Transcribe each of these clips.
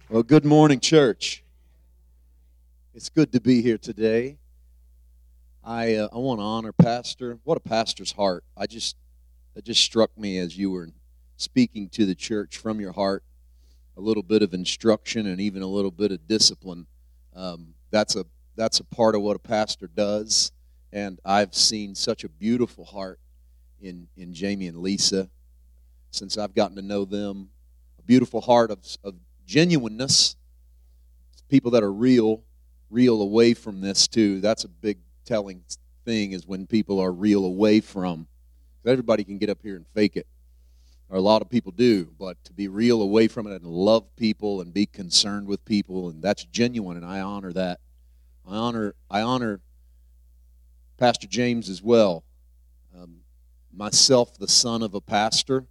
Well, good morning, church. It's good to be here today. I want to honor Pastor. What a pastor's heart! That just struck me as you were speaking to the church from your heart. A little bit of instruction and even a little bit of discipline. That's a part of what a pastor does. And I've seen such a beautiful heart in Jamie and Lisa since I've gotten to know them. A beautiful heart of genuineness. People that are real away from this too. That's a big telling thing, is when people are real away from. Everybody can get up here and fake it, or a lot of people do, but to be real away from it and love people and be concerned with people, and that's genuine, and I honor that. I honor Pastor James as well. Myself, the son of a pastor,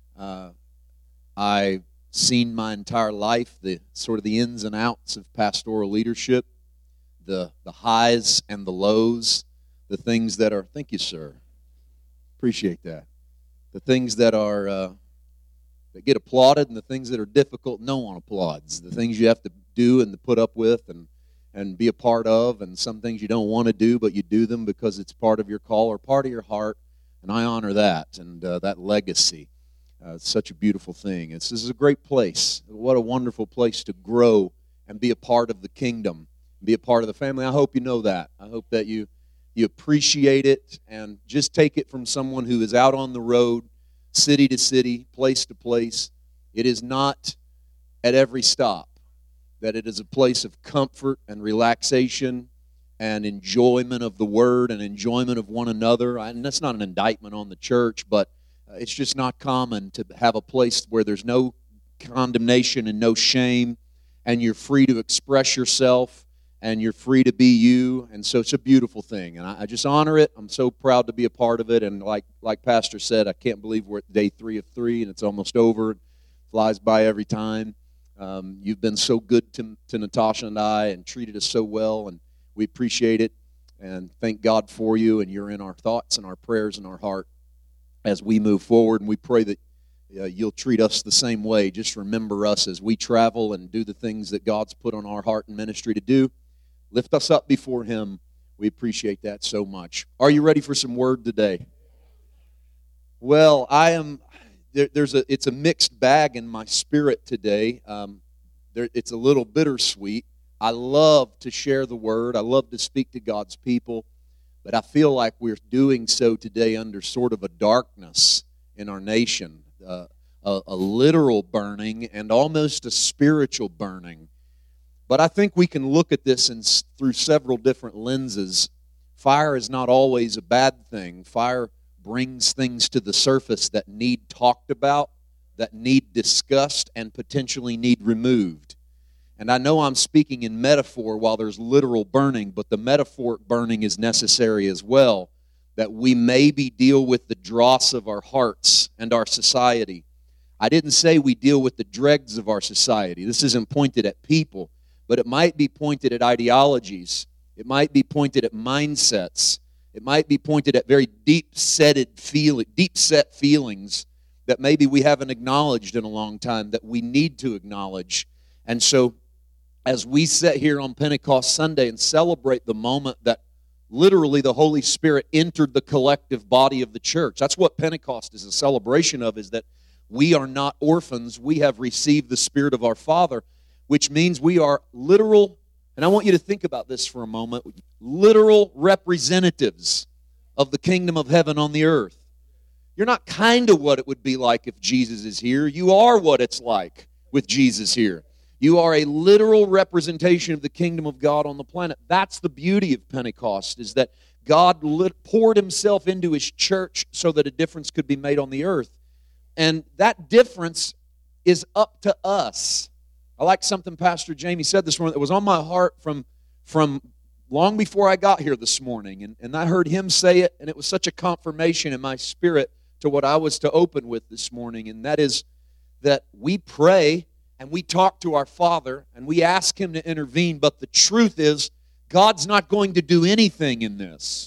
I've seen my entire life the sort of the ins and outs of pastoral leadership, the highs and the lows, the things that are, thank you, sir, appreciate that, the things that are that get applauded and the things that are difficult, no one applauds, the things you have to do and to put up with and be a part of, and some things you don't want to do, but you do them because it's part of your call or part of your heart, and I honor that, and that legacy. It's such a beautiful thing. This is a great place. What a wonderful place to grow and be a part of the kingdom, be a part of the family. I hope you know that. I hope that you appreciate it, and just take it from someone who is out on the road, city to city, place to place. It is not at every stop that it is a place of comfort and relaxation and enjoyment of the Word and enjoyment of one another. And that's not an indictment on the church, but it's just not common to have a place where there's no condemnation and no shame, and you're free to express yourself, and you're free to be you, and so it's a beautiful thing, and I just honor it. I'm so proud to be a part of it, and like Pastor said, I can't believe we're at day 3 of 3, and it's almost over. It flies by every time. You've been so good to Natasha and I, and treated us so well, and we appreciate it, and thank God for you, and you're in our thoughts and our prayers and our heart as we move forward, and we pray that you'll treat us the same way. Just remember us as we travel and do the things that God's put on our heart and ministry to do. Lift us up before Him. We appreciate that so much. Are you ready for some word today? Well, I am. It's a mixed bag in my spirit today. It's a little bittersweet. I love to share the word. I love to speak to God's people. But I feel like we're doing so today under sort of a darkness in our nation, a literal burning and almost a spiritual burning. But I think we can look at this through several different lenses. Fire is not always a bad thing. Fire brings things to the surface that need talked about, that need discussed, and potentially need removed. And I know I'm speaking in metaphor while there's literal burning, but the metaphoric burning is necessary as well, that we maybe deal with the dross of our hearts and our society. I didn't say we deal with the dregs of our society. This isn't pointed at people, but it might be pointed at ideologies. It might be pointed at mindsets. It might be pointed at very deep-set feelings that maybe we haven't acknowledged in a long time, that we need to acknowledge. And so, as we sit here on Pentecost Sunday and celebrate the moment that literally the Holy Spirit entered the collective body of the church, that's what Pentecost is a celebration of, is that we are not orphans. We have received the Spirit of our Father, which means we are literal, and I want you to think about this for a moment, literal representatives of the kingdom of heaven on the earth. You're not kind of what it would be like if Jesus is here. You are what it's like with Jesus here. You are a literal representation of the kingdom of God on the planet. That's the beauty of Pentecost, is that God poured Himself into His church so that a difference could be made on the earth. And that difference is up to us. I like something Pastor Jamie said this morning that was on my heart from long before I got here this morning. And I heard him say it, and it was such a confirmation in my spirit to what I was to open with this morning. And that is that we pray and we talk to our Father and we ask Him to intervene. But the truth is, God's not going to do anything in this.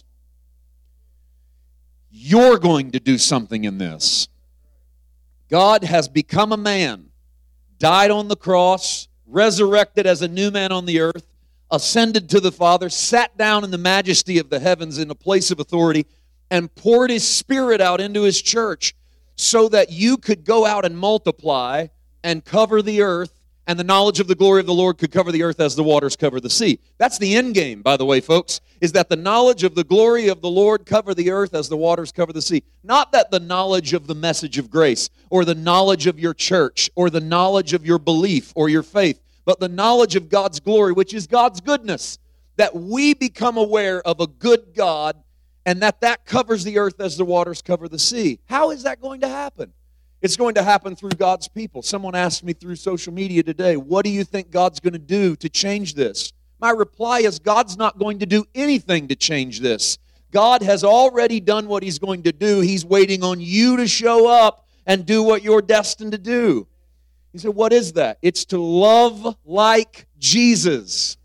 You're going to do something in this. God has become a man, died on the cross, resurrected as a new man on the earth, ascended to the Father, sat down in the majesty of the heavens in a place of authority, and poured His Spirit out into His church so that you could go out and multiply and cover the earth, and the knowledge of the glory of the Lord could cover the earth as the waters cover the sea. That's the end game, by the way, folks, is that the knowledge of the glory of the Lord cover the earth as the waters cover the sea. Not that the knowledge of the message of grace, or the knowledge of your church, or the knowledge of your belief or your faith, but the knowledge of God's glory, which is God's goodness. That we become aware of a good God, and that covers the earth as the waters cover the sea. How is that going to happen? It's going to happen through God's people. Someone asked me through social media today, what do you think God's going to do to change this? My reply is, God's not going to do anything to change this. God has already done what He's going to do. He's waiting on you to show up and do what you're destined to do. He said, what is that? It's to love like Jesus.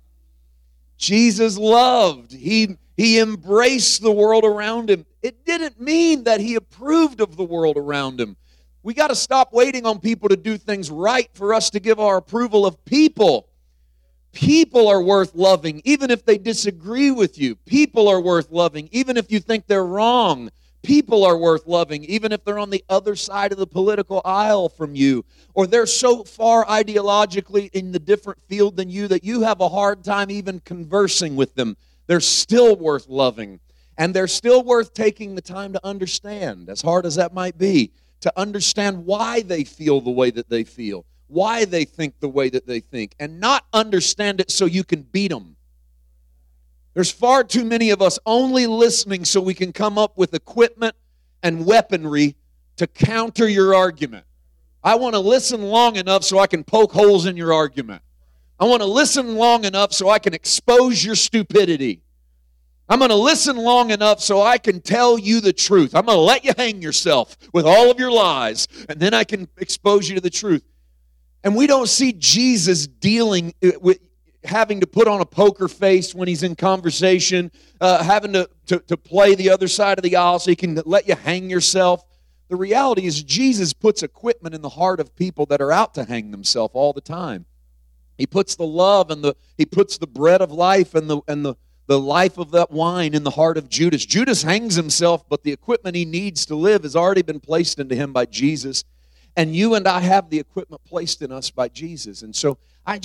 Jesus loved. He embraced the world around Him. It didn't mean that He approved of the world around Him. We got to stop waiting on people to do things right for us to give our approval of people. People are worth loving, even if they disagree with you. People are worth loving, even if you think they're wrong. People are worth loving, even if they're on the other side of the political aisle from you, or they're so far ideologically in the different field than you that you have a hard time even conversing with them. They're still worth loving, and they're still worth taking the time to understand, as hard as that might be, to understand why they feel the way that they feel, why they think the way that they think, and not understand it so you can beat them. There's far too many of us only listening so we can come up with equipment and weaponry to counter your argument. I want to listen long enough so I can poke holes in your argument. I want to listen long enough so I can expose your stupidity. I'm going to listen long enough so I can tell you the truth. I'm going to let you hang yourself with all of your lies, and then I can expose you to the truth. And we don't see Jesus dealing with having to put on a poker face when He's in conversation, having to play the other side of the aisle so He can let you hang yourself. The reality is Jesus puts equipment in the heart of people that are out to hang themselves all the time. He puts the love and He puts the bread of life and the life of that wine in the heart of Judas. Judas hangs himself, but the equipment he needs to live has already been placed into him by Jesus. And you and I have the equipment placed in us by Jesus. And so I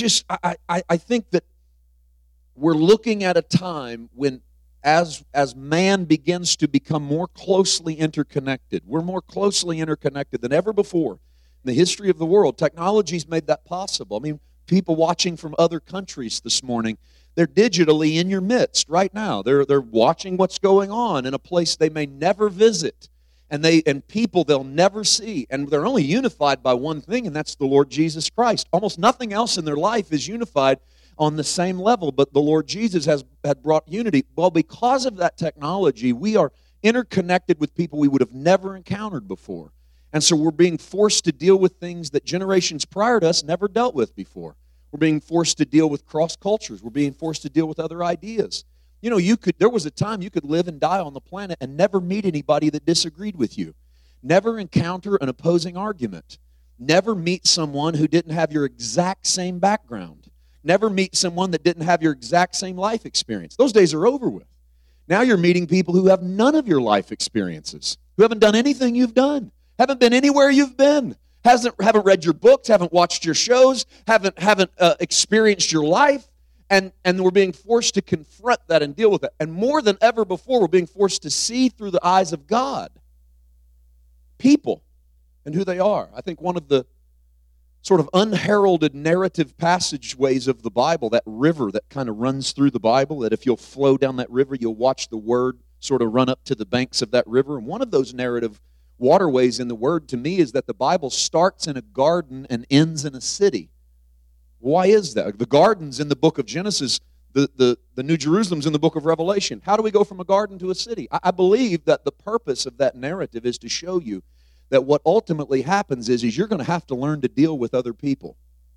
think that we're looking at a time when as man begins to become more closely interconnected, we're more closely interconnected than ever before in the history of the world. Technology's made that possible. I mean, people watching from other countries this morning, they're digitally in your midst right now. They're watching what's going on in a place they may never visit, and people they'll never see, and they're only unified by one thing, and that's the Lord Jesus Christ. Almost nothing else in their life is unified on the same level, but the Lord Jesus had brought unity. Well, because of that technology, we are interconnected with people we would have never encountered before, and so we're being forced to deal with things that generations prior to us never dealt with before. We're being forced to deal with cross cultures. We're being forced to deal with other ideas. You know, there was a time you could live and die on the planet and never meet anybody that disagreed with you. Never encounter an opposing argument. Never meet someone who didn't have your exact same background. Never meet someone that didn't have your exact same life experience. Those days are over with. Now you're meeting people who have none of your life experiences, who haven't done anything you've done, haven't been anywhere you've been. Haven't read your books, haven't watched your shows, haven't experienced your life, and we're being forced to confront that and deal with it. And more than ever before, we're being forced to see through the eyes of God people and who they are. I think one of the sort of unheralded narrative passageways of the Bible, that river that kind of runs through the Bible, that if you'll flow down that river, you'll watch the Word sort of run up to the banks of that river. And one of those narrative waterways in the Word to me is that the Bible starts in a garden and ends in a city. Why is that? The garden's in the book of Genesis, the New Jerusalem's in the book of Revelation. How do we go from a garden to a city? I believe that the purpose of that narrative is to show you that what ultimately happens is you're going to have to learn to deal with other people.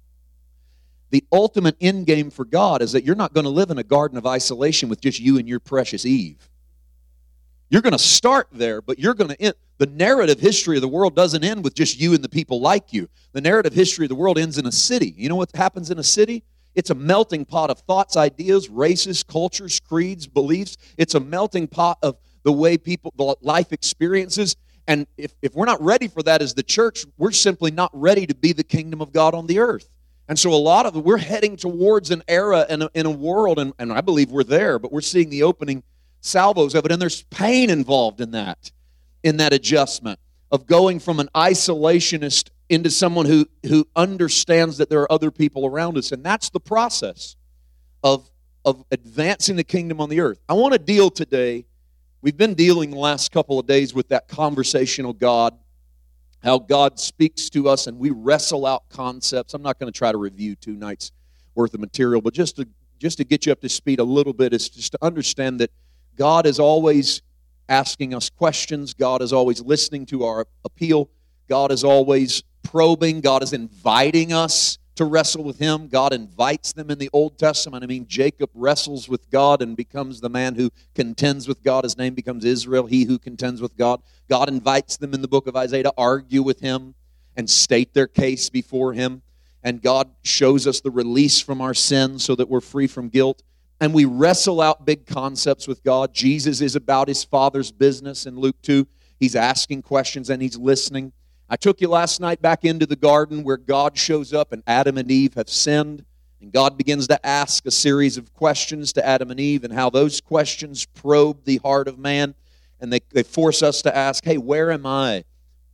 The ultimate end game for God is that you're not going to live in a garden of isolation with just you and your precious Eve. You're going to start there, but you're going to end. The narrative history of the world doesn't end with just you and the people like you. The narrative history of the world ends in a city. You know what happens in a city? It's a melting pot of thoughts, ideas, races, cultures, creeds, beliefs. It's a melting pot of the way people, the life experiences. And if we're not ready for that as the church, we're simply not ready to be the kingdom of God on the earth. And so a lot of it, we're heading towards an era and in a world, and I believe we're there, but we're seeing the opening salvos of it, and there's pain involved in that adjustment of going from an isolationist into someone who understands that there are other people around us. And that's the process of advancing the kingdom on the earth. I want to deal today, we've been dealing the last couple of days with that conversational God, how God speaks to us and we wrestle out concepts. I'm not going to try to review 2 nights worth of material, but just to get you up to speed a little bit is just to understand that God is always asking us questions. God is always listening to our appeal. God is always probing. God is inviting us to wrestle with Him. God invites them in the Old Testament. I mean, Jacob wrestles with God and becomes the man who contends with God. His name becomes Israel, he who contends with God. God invites them in the book of Isaiah to argue with Him and state their case before Him. And God shows us the release from our sins so that we're free from guilt. And we wrestle out big concepts with God. Jesus is about His Father's business in Luke 2. He's asking questions and He's listening. I took you last night back into the garden where God shows up and Adam and Eve have sinned. And God begins to ask a series of questions to Adam and Eve, and how those questions probe the heart of man. And they force us to ask, hey, where am I?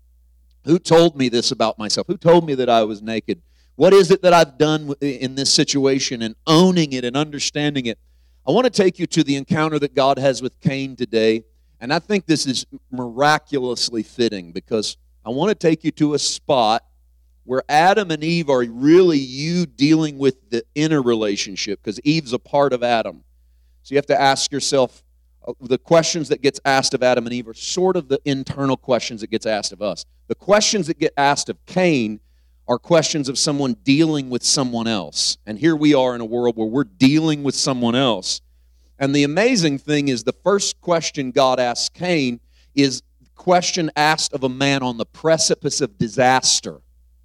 Who told me this about myself? Who told me that I was naked? What is it that I've done in this situation? And owning it and understanding it. I want to take you to the encounter that God has with Cain today. And I think this is miraculously fitting, because I want to take you to a spot where Adam and Eve are really you dealing with the inner relationship, because Eve's a part of Adam. So you have to ask yourself, the questions that gets asked of Adam and Eve are sort of the internal questions that gets asked of us. The questions that get asked of Cain are questions of someone dealing with someone else. And here we are in a world where we're dealing with someone else. And the amazing thing is, the first question God asks Cain is the question asked of a man on the precipice of disaster.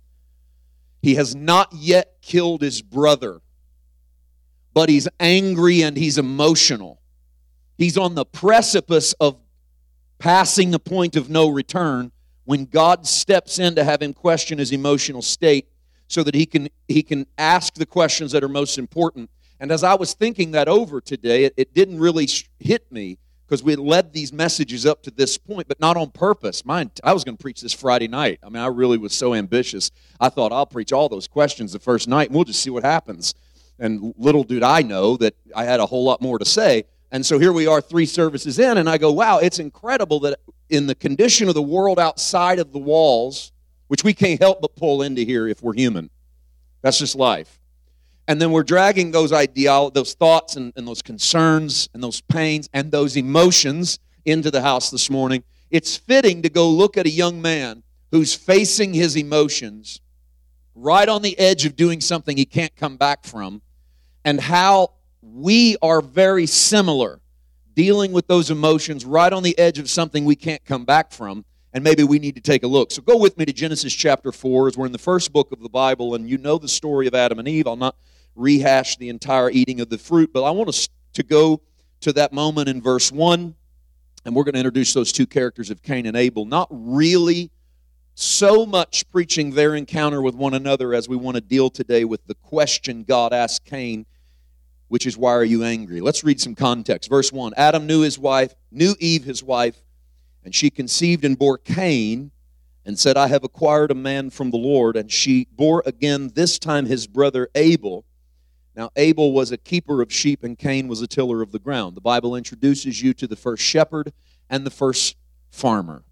He has not yet killed his brother, but he's angry and he's emotional. He's on the precipice of passing the point of no return, when God steps in to have him question his emotional state so that he can ask the questions that are most important. And as I was thinking that over today, it didn't really hit me, because we had led these messages up to this point, but not on purpose. I was going to preach this Friday night. I mean, I really was so ambitious. I thought I'll preach all those questions the first night, and we'll just see what happens. And little did I know that I had a whole lot more to say. And so here we are 3 services in, and I go, wow, it's incredible that in the condition of the world outside of the walls, which we can't help but pull into here if we're human. That's just life. And then we're dragging those thoughts and those concerns and those pains and those emotions into the house this morning. It's fitting to go look at a young man who's facing his emotions right on the edge of doing something he can't come back from, and how we are very similar, dealing with those emotions right on the edge of something we can't come back from, and maybe we need to take a look. So go with me to Genesis chapter 4, as we're in the first book of the Bible, and you know the story of Adam and Eve. I'll not rehash the entire eating of the fruit, but I want us to go to that moment in verse 1, and we're going to introduce those 2 characters of Cain and Abel, not really so much preaching their encounter with one another as we want to deal today with the question God asked Cain, which is, why are you angry? Let's read some context. Verse 1, Adam knew Eve his wife, and she conceived and bore Cain, and said, I have acquired a man from the Lord. And she bore again, this time his brother Abel. Now Abel was a keeper of sheep, and Cain was a tiller of the ground. The Bible introduces you to the first shepherd and the first farmer.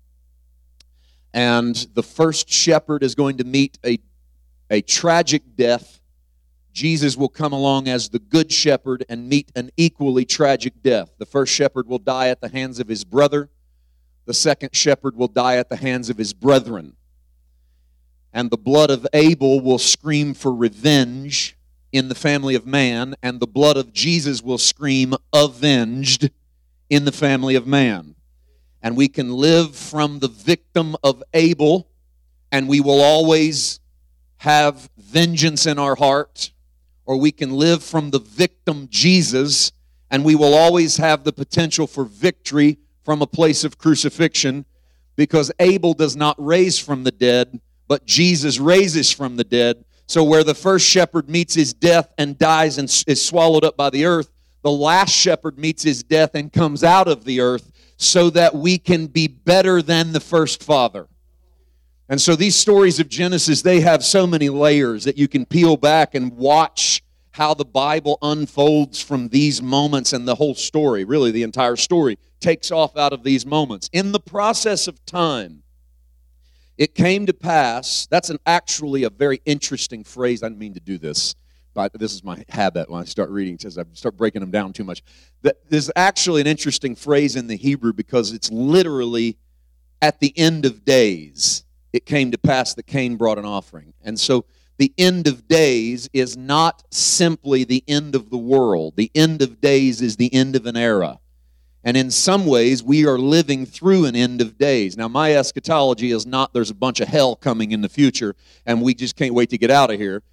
And the first shepherd is going to meet a tragic death. Jesus will come along as the good shepherd and meet an equally tragic death. The first shepherd will die at the hands of his brother. The second shepherd will die at the hands of his brethren. And the blood of Abel will scream for revenge in the family of man, and the blood of Jesus will scream avenged in the family of man. And we can live from the victim of Abel, and we will always have vengeance in our heart. Or we can live from the victim Jesus, and we will always have the potential for victory from a place of crucifixion, because Abel does not raise from the dead, but Jesus raises from the dead. So where the first shepherd meets his death and dies and is swallowed up by the earth, the last shepherd meets his death and comes out of the earth, so that we can be better than the first father. And so these stories of Genesis, they have so many layers that you can peel back and watch how the Bible unfolds from these moments, and the whole story, really the entire story, takes off out of these moments. In the process of time, it came to pass, that's actually a very interesting phrase. I didn't mean to do this, but this is my habit when I start reading, because I start breaking them down too much. There's actually an interesting phrase in the Hebrew, because it's literally at the end of days. It came to pass that Cain brought an offering. And so the end of days is not simply the end of the world. The end of days is the end of an era. And in some ways, we are living through an end of days. Now, my eschatology is not there's a bunch of hell coming in the future, and we just can't wait to get out of here.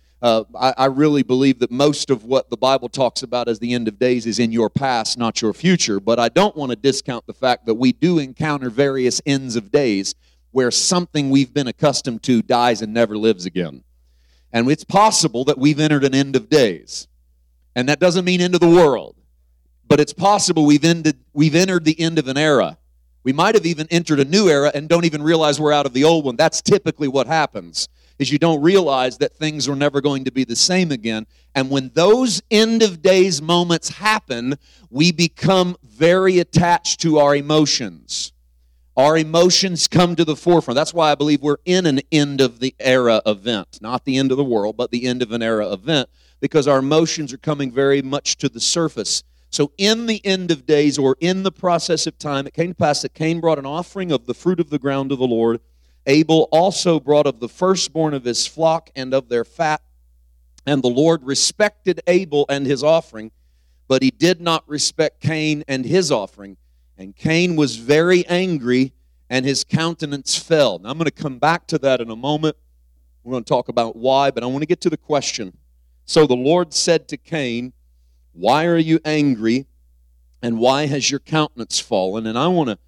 I really believe that most of what the Bible talks about as the end of days is in your past, not your future. But I don't want to discount the fact that we do encounter various ends of days where something we've been accustomed to dies and never lives again. And it's possible that we've entered an end of days. And that doesn't mean end of the world. But it's possible we've entered the end of an era. We might have even entered a new era and don't even realize we're out of the old one. That's typically what happens, is you don't realize that things are never going to be the same again. And when those end of days moments happen, we become very attached to our emotions. Our emotions come to the forefront. That's why I believe we're in an end of the era event. Not the end of the world, but the end of an era event, because our emotions are coming very much to the surface. So in the end of days, or in the process of time, it came to pass that Cain brought an offering of the fruit of the ground to the Lord. Abel also brought of the firstborn of his flock and of their fat. And the Lord respected Abel and his offering, but he did not respect Cain and his offering. And Cain was very angry, and his countenance fell. Now, I'm going to come back to that in a moment. We're going to talk about why, but I want to get to the question. So the Lord said to Cain, "Why are you angry, and why has your countenance fallen?" And I want to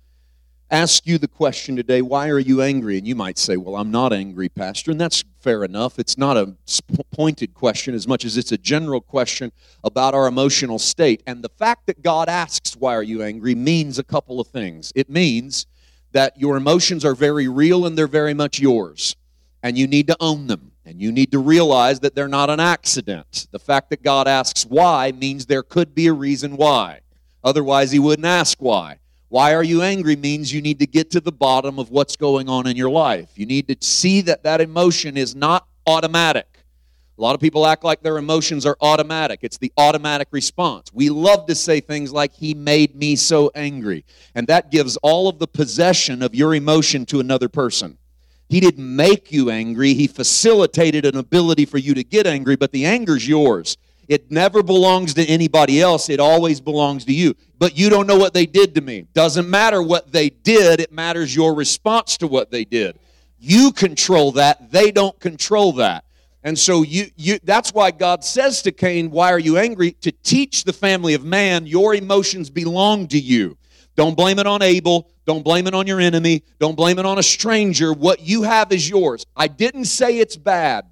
ask you the question today, why are you angry? And you might say, well, I'm not angry, Pastor, and that's fair enough. It's not a pointed question as much as it's a general question about our emotional state. And the fact that God asks, why are you angry, means a couple of things. It means that your emotions are very real and they're very much yours, and you need to own them, and you need to realize that they're not an accident. The fact that God asks why means there could be a reason why. Otherwise, he wouldn't ask why. Why are you angry means you need to get to the bottom of what's going on in your life. You need to see that that emotion is not automatic. A lot of people act like their emotions are automatic. It's the automatic response. We love to say things like, he made me so angry. And that gives all of the possession of your emotion to another person. He didn't make you angry. He facilitated an ability for you to get angry, but the anger's yours. It never belongs to anybody else. It always belongs to you. But you don't know what they did to me. Doesn't matter what they did. It matters your response to what they did. You control that. They don't control that. And so that's why God says to Cain, why are you angry? To teach the family of man, your emotions belong to you. Don't blame it on Abel. Don't blame it on your enemy. Don't blame it on a stranger. What you have is yours. I didn't say it's bad.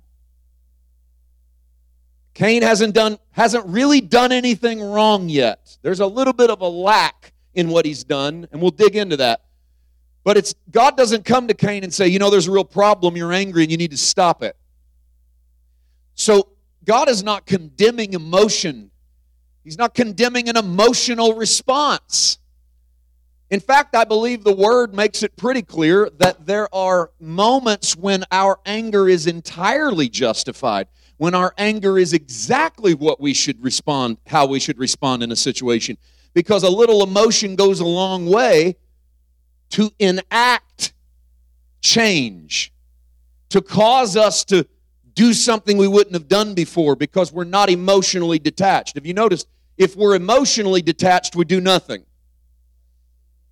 Cain hasn't really done anything wrong yet. There's a little bit of a lack in what he's done, and we'll dig into that. But God doesn't come to Cain and say, there's a real problem, you're angry, and you need to stop it. So God is not condemning emotion. He's not condemning an emotional response. In fact, I believe the Word makes it pretty clear that there are moments when our anger is entirely justified, when our anger is exactly what we should respond, how we should respond in a situation. Because a little emotion goes a long way to enact change, to cause us to do something we wouldn't have done before because we're not emotionally detached. Have you noticed, if we're emotionally detached, we do nothing.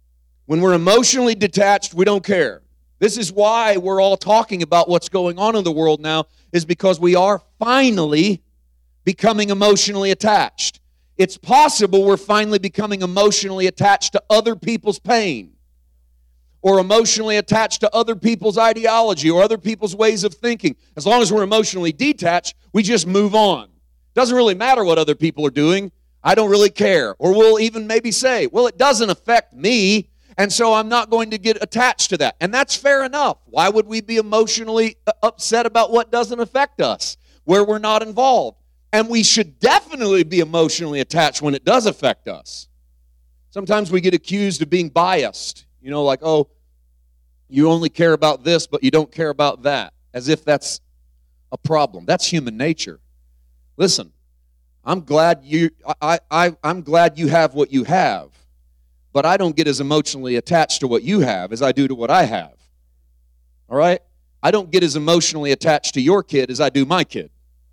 When we're emotionally detached, we don't care. This is why we're all talking about what's going on in the world now, is because we are finally becoming emotionally attached. It's possible we're finally becoming emotionally attached to other people's pain, or emotionally attached to other people's ideology or other people's ways of thinking. As long as we're emotionally detached, we just move on. Doesn't really matter what other people are doing. I don't really care. Or we'll even maybe say, well, it doesn't affect me, and so I'm not going to get attached to that. And that's fair enough. Why would we be emotionally upset about what doesn't affect us, where we're not involved? And we should definitely be emotionally attached when it does affect us. Sometimes we get accused of being biased. You know, like, oh, you only care about this, but you don't care about that, as if that's a problem. That's human nature. Listen, I'm glad I'm glad you have what you have, but I don't get as emotionally attached to what you have as I do to what I have. All right? I don't get as emotionally attached to your kid as I do my kid.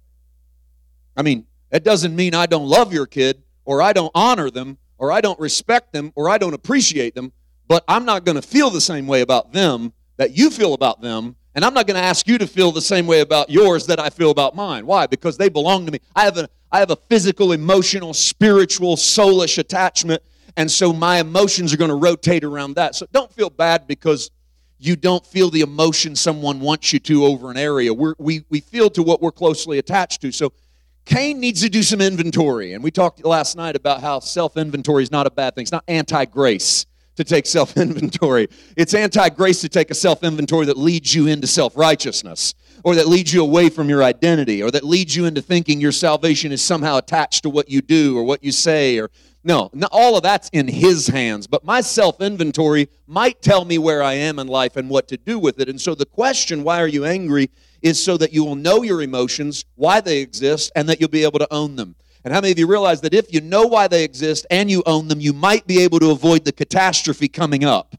I mean, that doesn't mean I don't love your kid, or I don't honor them, or I don't respect them, or I don't appreciate them, but I'm not going to feel the same way about them that you feel about them, and I'm not going to ask you to feel the same way about yours that I feel about mine. Why? Because they belong to me. I have a physical, emotional, spiritual, soulish attachment, and so my emotions are going to rotate around that. So don't feel bad because you don't feel the emotion someone wants you to over an area. We feel to what we're closely attached to. So Cain needs to do some inventory. And we talked last night about how self-inventory is not a bad thing. It's not anti-grace to take self-inventory. It's anti-grace to take a self-inventory that leads you into self-righteousness, or that leads you away from your identity, or that leads you into thinking your salvation is somehow attached to what you do or what you say. Or no, all of that's in His hands. But my self-inventory might tell me where I am in life and what to do with it. And so the question, why are you angry, is so that you will know your emotions, why they exist, and that you'll be able to own them. And how many of you realize that if you know why they exist and you own them, you might be able to avoid the catastrophe coming up?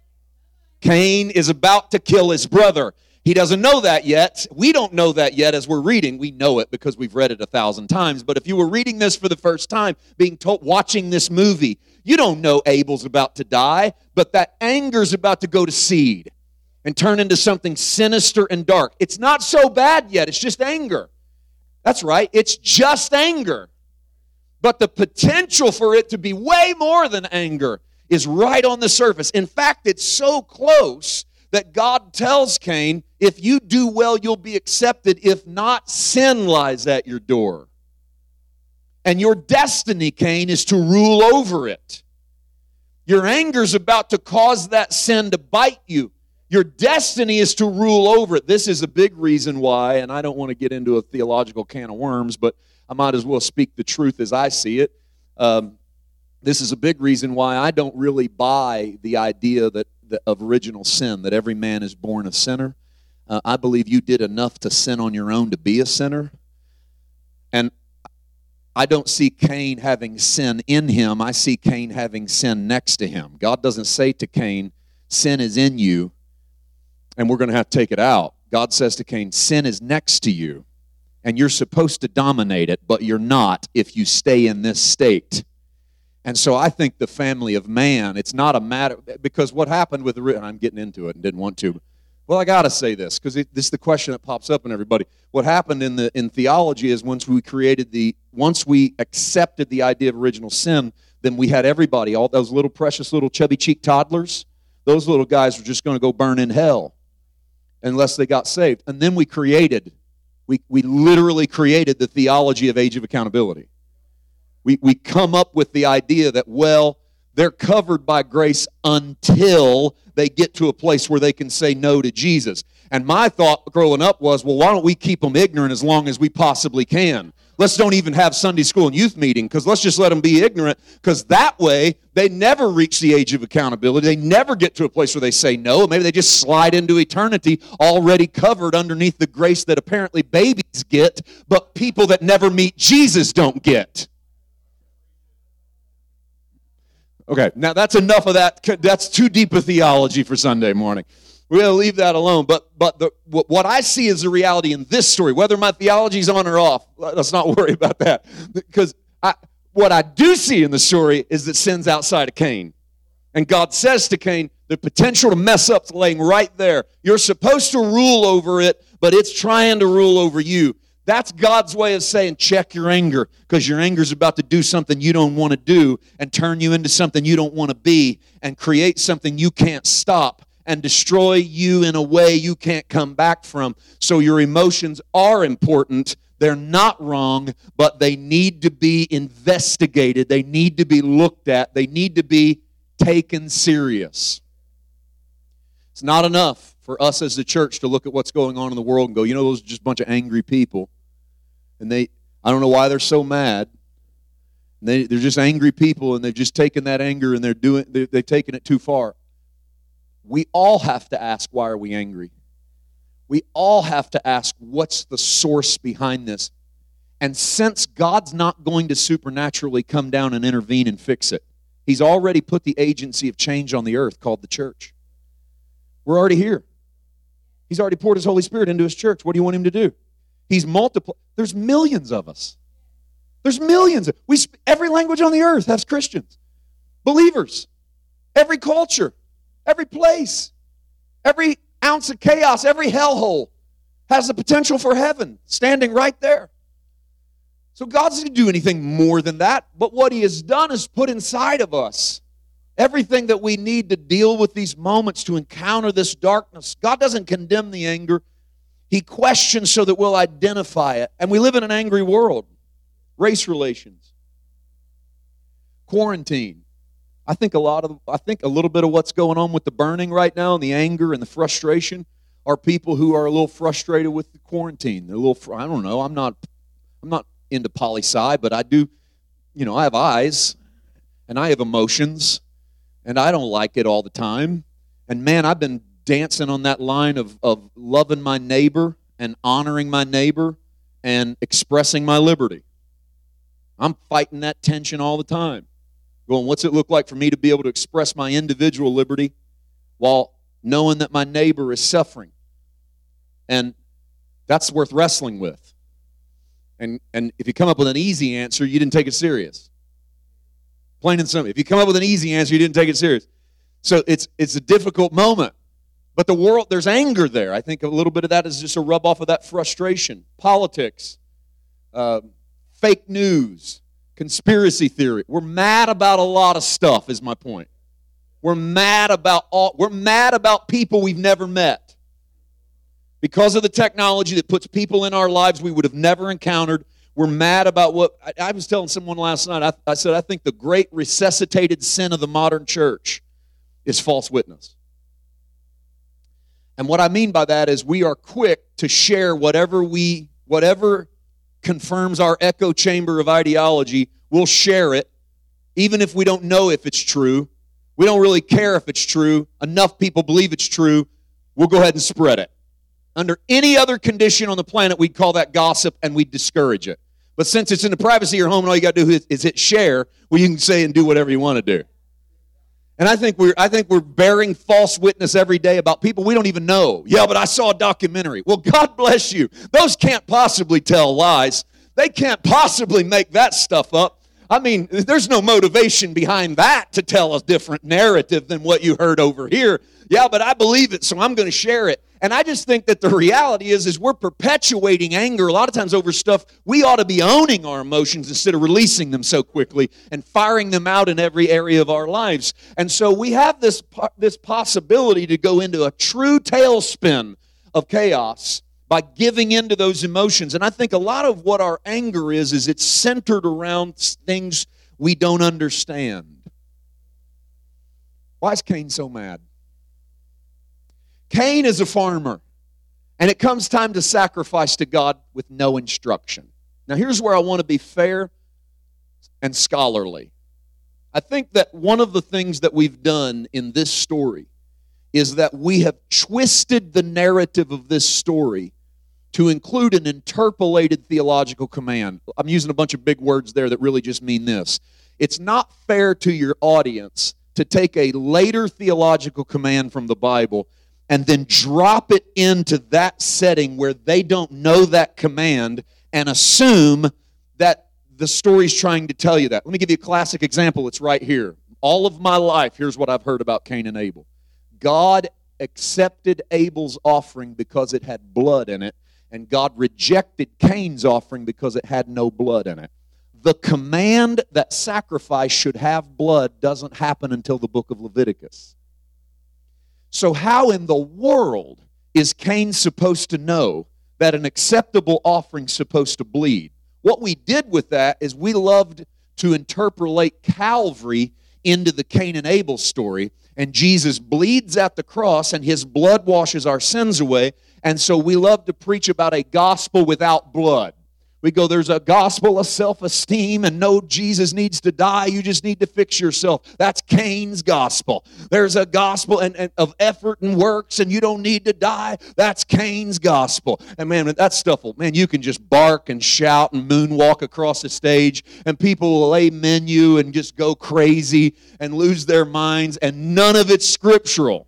Cain is about to kill his brother. He doesn't know that yet. We don't know that yet as we're reading. We know it because we've read it 1,000 times. But if you were reading this for the first time, being told, watching this movie, you don't know Abel's about to die, but that anger's about to go to seed and turn into something sinister and dark. It's not so bad yet. It's just anger. That's right. It's just anger. But the potential for it to be way more than anger is right on the surface. In fact, it's so close that God tells Cain, if you do well, you'll be accepted. If not, sin lies at your door. And your destiny, Cain, is to rule over it. Your anger's about to cause that sin to bite you. Your destiny is to rule over it. This is a big reason why, and I don't want to get into a theological can of worms, but I might as well speak the truth as I see it. This is a big reason why I don't really buy the idea of original sin, that every man is born a sinner. I believe you did enough to sin on your own to be a sinner. And I don't see Cain having sin in him. I see Cain having sin next to him. God doesn't say to Cain, sin is in you, and we're going to have to take it out. God says to Cain, sin is next to you, and you're supposed to dominate it, but you're not if you stay in this state. And so I think the family of man, it's not a matter, because what happened with and I'm getting into it and didn't want to. Well, I got to say this, because this is the question that pops up in everybody. What happened in theology is once we accepted the idea of original sin, then we had everybody, all those little precious little chubby cheek toddlers, those little guys were just going to go burn in hell unless they got saved. And then we literally created the theology of age of accountability. We come up with the idea that, well, they're covered by grace until they get to a place where they can say no to Jesus. And my thought growing up was, well, why don't we keep them ignorant as long as we possibly can? Let's don't even have Sunday school and youth meeting, because let's just let them be ignorant, because that way they never reach the age of accountability. They never get to a place where they say no. Maybe they just slide into eternity already covered underneath the grace that apparently babies get, but people that never meet Jesus don't get. Okay, now that's enough of that. That's too deep a theology for Sunday morning. We'll leave that alone. But what I see is the reality in this story, whether my theology's on or off, let's not worry about that. Because what I do see in the story is that sin's outside of Cain. And God says to Cain, the potential to mess up's laying right there. You're supposed to rule over it, but it's trying to rule over you. That's God's way of saying, check your anger, because your anger is about to do something you don't want to do and turn you into something you don't want to be and create something you can't stop and destroy you in a way you can't come back from. So your emotions are important. They're not wrong, but they need to be investigated. They need to be looked at. They need to be taken serious. It's not enough for us as the church to look at what's going on in the world and go, those are just a bunch of angry people. And I don't know why they're so mad. They're just angry people, and they've just taken that anger and they've taken it too far. We all have to ask, why are we angry? We all have to ask, what's the source behind this? And since God's not going to supernaturally come down and intervene and fix it, He's already put the agency of change on the earth called the church. We're already here. He's already poured His Holy Spirit into His church. What do you want Him to do? He's multiplied. There's millions of us. There's millions. Every language on the earth has Christians. Believers. Every culture. Every place. Every ounce of chaos. Every hellhole has the potential for heaven standing right there. So God doesn't do anything more than that. But what He has done is put inside of us everything that we need to deal with these moments, to encounter this darkness. God doesn't condemn the anger. He questions so that we'll identify it. And we live in an angry world. Race relations. Quarantine. I think a little bit of what's going on with the burning right now and the anger and the frustration are people who are a little frustrated with the quarantine. They're a little, I don't know, I'm not into poli-sci, but I do, I have eyes and I have emotions and I don't like it all the time. And man, I've been dancing on that line of loving my neighbor and honoring my neighbor and expressing my liberty. I'm fighting that tension all the time. Going, what's it look like for me to be able to express my individual liberty while knowing that my neighbor is suffering? And that's worth wrestling with. And if you come up with an easy answer, you didn't take it serious. Plain and simple. If you come up with an easy answer, you didn't take it serious. So it's a difficult moment. But the world, there's anger there. I think a little bit of that is just a rub off of that frustration. Politics, fake news, conspiracy theory. We're mad about a lot of stuff, is my point. We're mad about people we've never met. Because of the technology that puts people in our lives we would have never encountered, we're mad about what... I was telling someone last night, I said, I think the great resuscitated sin of the modern church is false witness. And what I mean by that is we are quick to share whatever confirms our echo chamber of ideology. We'll share it, even if we don't know if it's true. We don't really care if it's true. Enough people believe it's true. We'll go ahead and spread it. Under any other condition on the planet, we'd call that gossip and we'd discourage it. But since it's in the privacy of your home and all you got to do is hit share, well, you can say and do whatever you want to do. And I think we're bearing false witness every day about people we don't even know. Yeah, but I saw a documentary. Well, God bless you. Those can't possibly tell lies. They can't possibly make that stuff up. I mean, there's no motivation behind that to tell a different narrative than what you heard over here. Yeah, but I believe it, so I'm going to share it. And I just think that the reality is we're perpetuating anger a lot of times over stuff. We ought to be owning our emotions instead of releasing them so quickly and firing them out in every area of our lives. And so we have this possibility to go into a true tailspin of chaos by giving into those emotions. And I think a lot of what our anger is it's centered around things we don't understand. Why is Cain so mad? Cain is a farmer, and it comes time to sacrifice to God with no instruction. Now, here's where I want to be fair and scholarly. I think that one of the things that we've done in this story is that we have twisted the narrative of this story to include an interpolated theological command. I'm using a bunch of big words there that really just mean this. It's not fair to your audience to take a later theological command from the Bible and then drop it into that setting where they don't know that command and assume that the story's trying to tell you that. Let me give you a classic example. It's right here. All of my life, here's what I've heard about Cain and Abel. God accepted Abel's offering because it had blood in it, and God rejected Cain's offering because it had no blood in it. The command that sacrifice should have blood doesn't happen until the book of Leviticus. So how in the world is Cain supposed to know that an acceptable offering is supposed to bleed? What we did with that is we loved to interpolate Calvary into the Cain and Abel story, and Jesus bleeds at the cross and his blood washes our sins away, and so we love to preach about a gospel without blood. We go, there's a gospel of self-esteem, and no, Jesus needs to die. You just need to fix yourself. That's Cain's gospel. There's a gospel of effort and works, and you don't need to die. That's Cain's gospel. And man, that stuff will, man, you can just bark and shout and moonwalk across the stage, and people will amen you and just go crazy and lose their minds, and none of it's scriptural.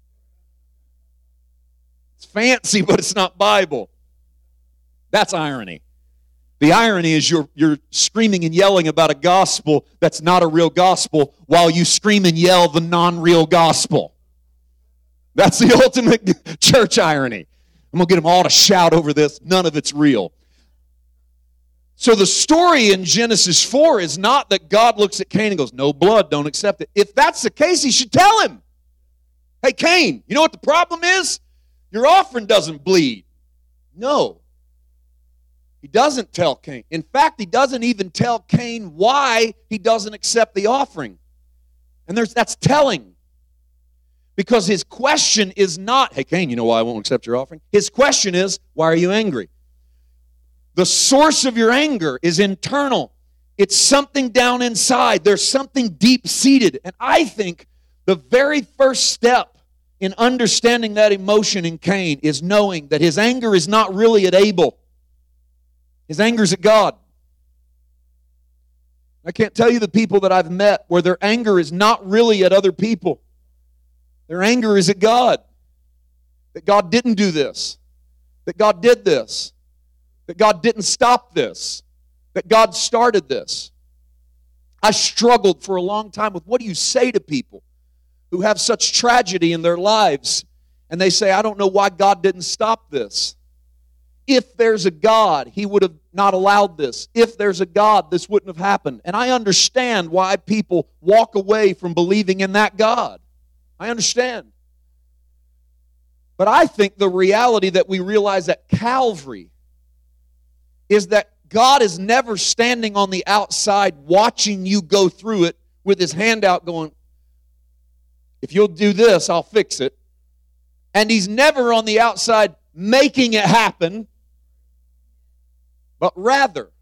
It's fancy, but it's not Bible. That's irony. The irony is you're screaming and yelling about a gospel that's not a real gospel while you scream and yell the non-real gospel. That's the ultimate church irony. I'm going to get them all to shout over this. None of it's real. So the story in Genesis 4 is not that God looks at Cain and goes, no blood, don't accept it. If that's the case, he should tell him. Hey, Cain, you know what the problem is? Your offering doesn't bleed. No. He doesn't tell Cain. In fact, he doesn't even tell Cain why he doesn't accept the offering. And that's telling. Because his question is not, hey, Cain, you know why I won't accept your offering? His question is, why are you angry? The source of your anger is internal. It's something down inside. There's something deep-seated. And I think the very first step in understanding that emotion in Cain is knowing that his anger is not really at Abel. His anger's at God. I can't tell you the people that I've met where their anger is not really at other people. Their anger is at God. That God didn't do this. That God did this. That God didn't stop this. That God started this. I struggled for a long time with what do you say to people who have such tragedy in their lives and they say, I don't know why God didn't stop this. If there's a God, He would have not allowed this. If there's a God, this wouldn't have happened. And I understand why people walk away from believing in that God. I understand. But I think the reality that we realize at Calvary is that God is never standing on the outside watching you go through it with His hand out going, if you'll do this, I'll fix it. And He's never on the outside making it happen. But rather,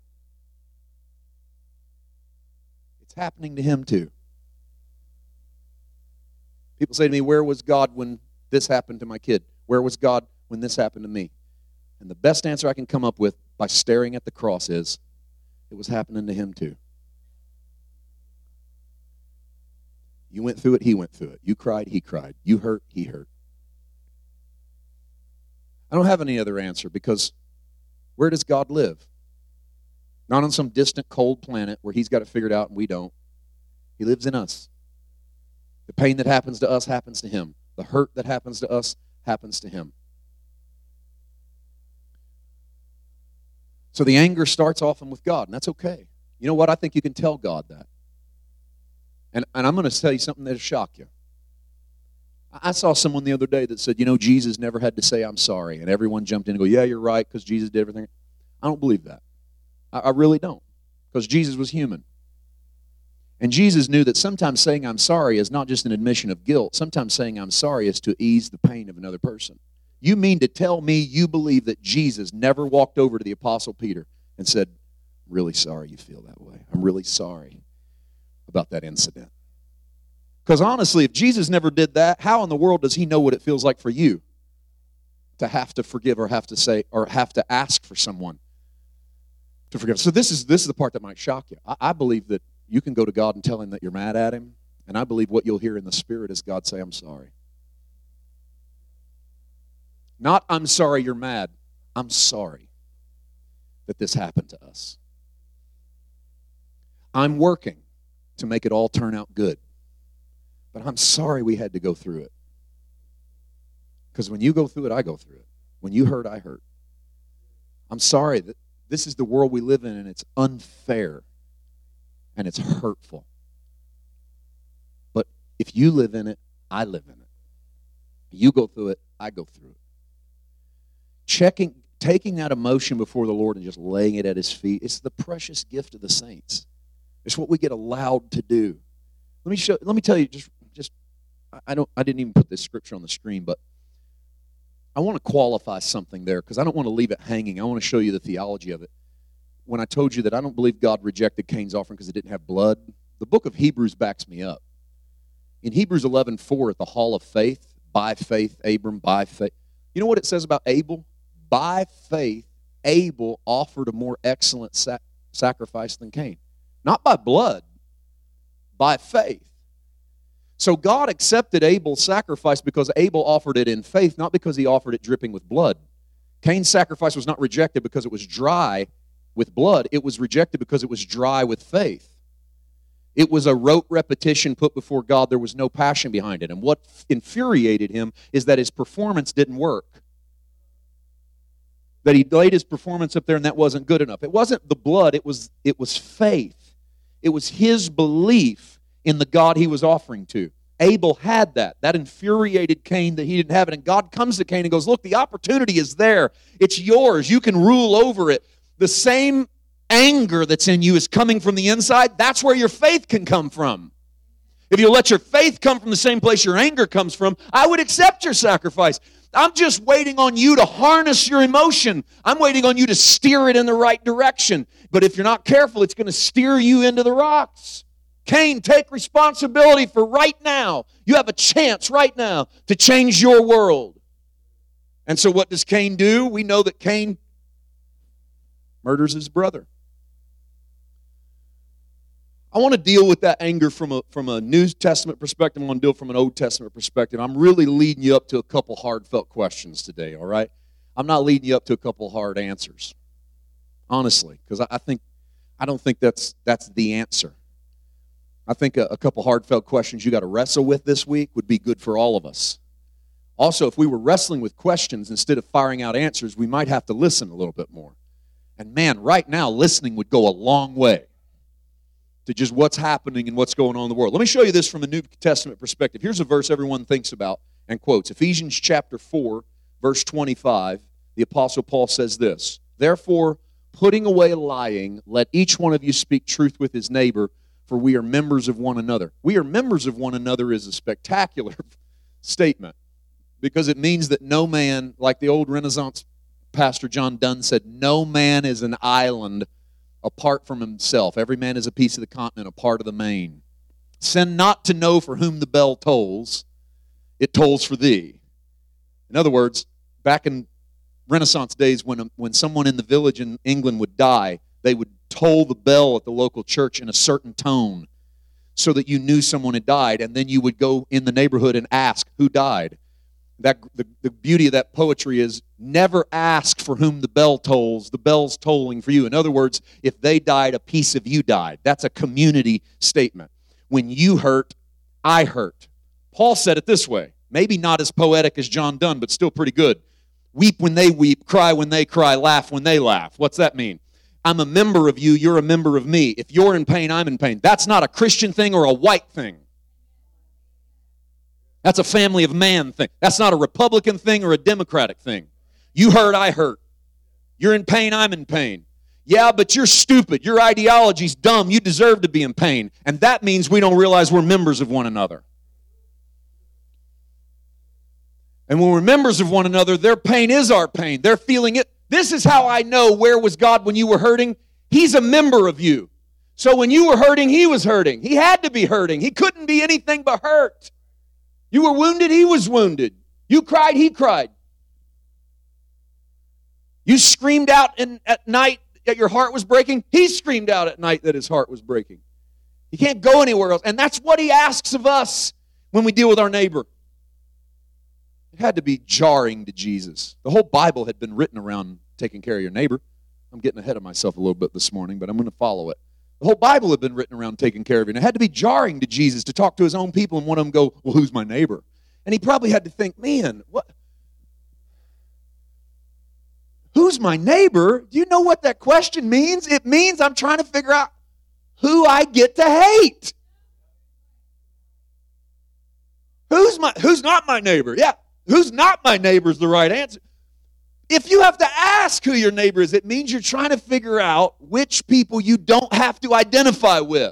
it's happening to him too. People say to me, where was God when this happened to my kid? Where was God when this happened to me? And the best answer I can come up with by staring at the cross is, it was happening to him too. You went through it, he went through it. You cried, he cried. You hurt, he hurt. I don't have any other answer because where does God live? Not on some distant, cold planet where He's got it figured out and we don't. He lives in us. The pain that happens to us happens to Him. The hurt that happens to us happens to Him. So the anger starts often with God, and that's okay. You know what? I think you can tell God that. And I'm going to tell you something that'll shock you. I saw someone the other day that said, you know, Jesus never had to say, I'm sorry. And everyone jumped in and go, yeah, you're right, because Jesus did everything. I don't believe that. I really don't. Because Jesus was human. And Jesus knew that sometimes saying I'm sorry is not just an admission of guilt. Sometimes saying I'm sorry is to ease the pain of another person. You mean to tell me you believe that Jesus never walked over to the Apostle Peter and said, really sorry you feel that way. I'm really sorry about that incident. Because honestly, if Jesus never did that, how in the world does He know what it feels like for you to have to forgive or have to say or have to ask for someone to forgive? So this is the part that might shock you. I believe that you can go to God and tell Him that you're mad at Him, and I believe what you'll hear in the Spirit is God say, I'm sorry. Not, I'm sorry you're mad. I'm sorry that this happened to us. I'm working to make it all turn out good. But I'm sorry we had to go through it. Because when you go through it, I go through it. When you hurt, I hurt. I'm sorry that this is the world we live in, and it's unfair, and it's hurtful. But if you live in it, I live in it. You go through it, I go through it. Taking that emotion before the Lord and just laying it at His feet, it's the precious gift of the saints. It's what we get allowed to do. Let me tell you, I didn't even put this scripture on the screen, but I want to qualify something there because I don't want to leave it hanging. I want to show you the theology of it. When I told you that I don't believe God rejected Cain's offering because it didn't have blood, the book of Hebrews backs me up. In Hebrews 11:4 at the hall of faith, by faith, Abram, by faith. You know what it says about Abel? By faith, Abel offered a more excellent sacrifice than Cain. Not by blood, by faith. So God accepted Abel's sacrifice because Abel offered it in faith, not because he offered it dripping with blood. Cain's sacrifice was not rejected because it was dry with blood. It was rejected because it was dry with faith. It was a rote repetition put before God. There was no passion behind it. And what infuriated him is that his performance didn't work. That he laid his performance up there and that wasn't good enough. It wasn't the blood, it was faith. It was his belief in the God he was offering to. Abel had that. That infuriated Cain that he didn't have it. And God comes to Cain and goes, look, the opportunity is there. It's yours. You can rule over it. The same anger that's in you is coming from the inside. That's where your faith can come from. If you let your faith come from the same place your anger comes from, I would accept your sacrifice. I'm just waiting on you to harness your emotion. I'm waiting on you to steer it in the right direction. But if you're not careful, it's going to steer you into the rocks. Cain, take responsibility for right now. You have a chance right now to change your world. And so what does Cain do? We know that Cain murders his brother. I want to deal with that anger from a New Testament perspective. I want to deal from an Old Testament perspective. I'm really leading you up to a couple heartfelt questions today, all right? I'm not leading you up to a couple hard answers, honestly, because I don't think that's the answer. I think a couple heartfelt questions you got to wrestle with this week would be good for all of us. Also, if we were wrestling with questions instead of firing out answers, we might have to listen a little bit more. And man, right now, listening would go a long way to just what's happening and what's going on in the world. Let me show you this from a New Testament perspective. Here's a verse everyone thinks about and quotes. Ephesians chapter 4, verse 25, the Apostle Paul says this, therefore, putting away lying, let each one of you speak truth with his neighbor, for we are members of one another. We are members of one another is a spectacular statement because it means that no man, like the old Renaissance pastor John Donne said, no man is an island apart from himself. Every man is a piece of the continent, a part of the main. Send not to know for whom the bell tolls, it tolls for thee. In other words, back in Renaissance days when someone in the village in England would die, they would toll the bell at the local church in a certain tone so that you knew someone had died, and then you would go in the neighborhood and ask who died. The beauty of that poetry is never ask for whom the bell tolls, the bell's tolling for you. In other words, if they died, a piece of you died. That's a community statement. When you hurt, I hurt. Paul said it this way, maybe not as poetic as John Donne, but still pretty good. Weep when they weep, cry when they cry, laugh when they laugh. What's that mean? I'm a member of you, you're a member of me. If you're in pain, I'm in pain. That's not a Christian thing or a white thing. That's a family of man thing. That's not a Republican thing or a Democratic thing. You hurt, I hurt. You're in pain, I'm in pain. Yeah, but you're stupid. Your ideology's dumb. You deserve to be in pain. And that means we don't realize we're members of one another. And when we're members of one another, their pain is our pain. They're feeling it. This is how I know where was God when you were hurting. He's a member of you. So when you were hurting, he was hurting. He had to be hurting. He couldn't be anything but hurt. You were wounded, he was wounded. You cried, he cried. You screamed out at night that your heart was breaking. He screamed out at night that his heart was breaking. He can't go anywhere else. And that's what he asks of us when we deal with our neighbor. It had to be jarring to Jesus. The whole Bible had been written around taking care of your neighbor. I'm getting ahead of myself a little bit this morning, but I'm going to follow it. The whole Bible had been written around taking care of you. And it had to be jarring to Jesus to talk to his own people and one of them go, well, who's my neighbor? And he probably had to think, man, what? Who's my neighbor? Do you know what that question means? It means I'm trying to figure out who I get to hate. Who's not my neighbor? Yeah, who's not my neighbor is the right answer. If you have to ask who your neighbor is, it means you're trying to figure out which people you don't have to identify with.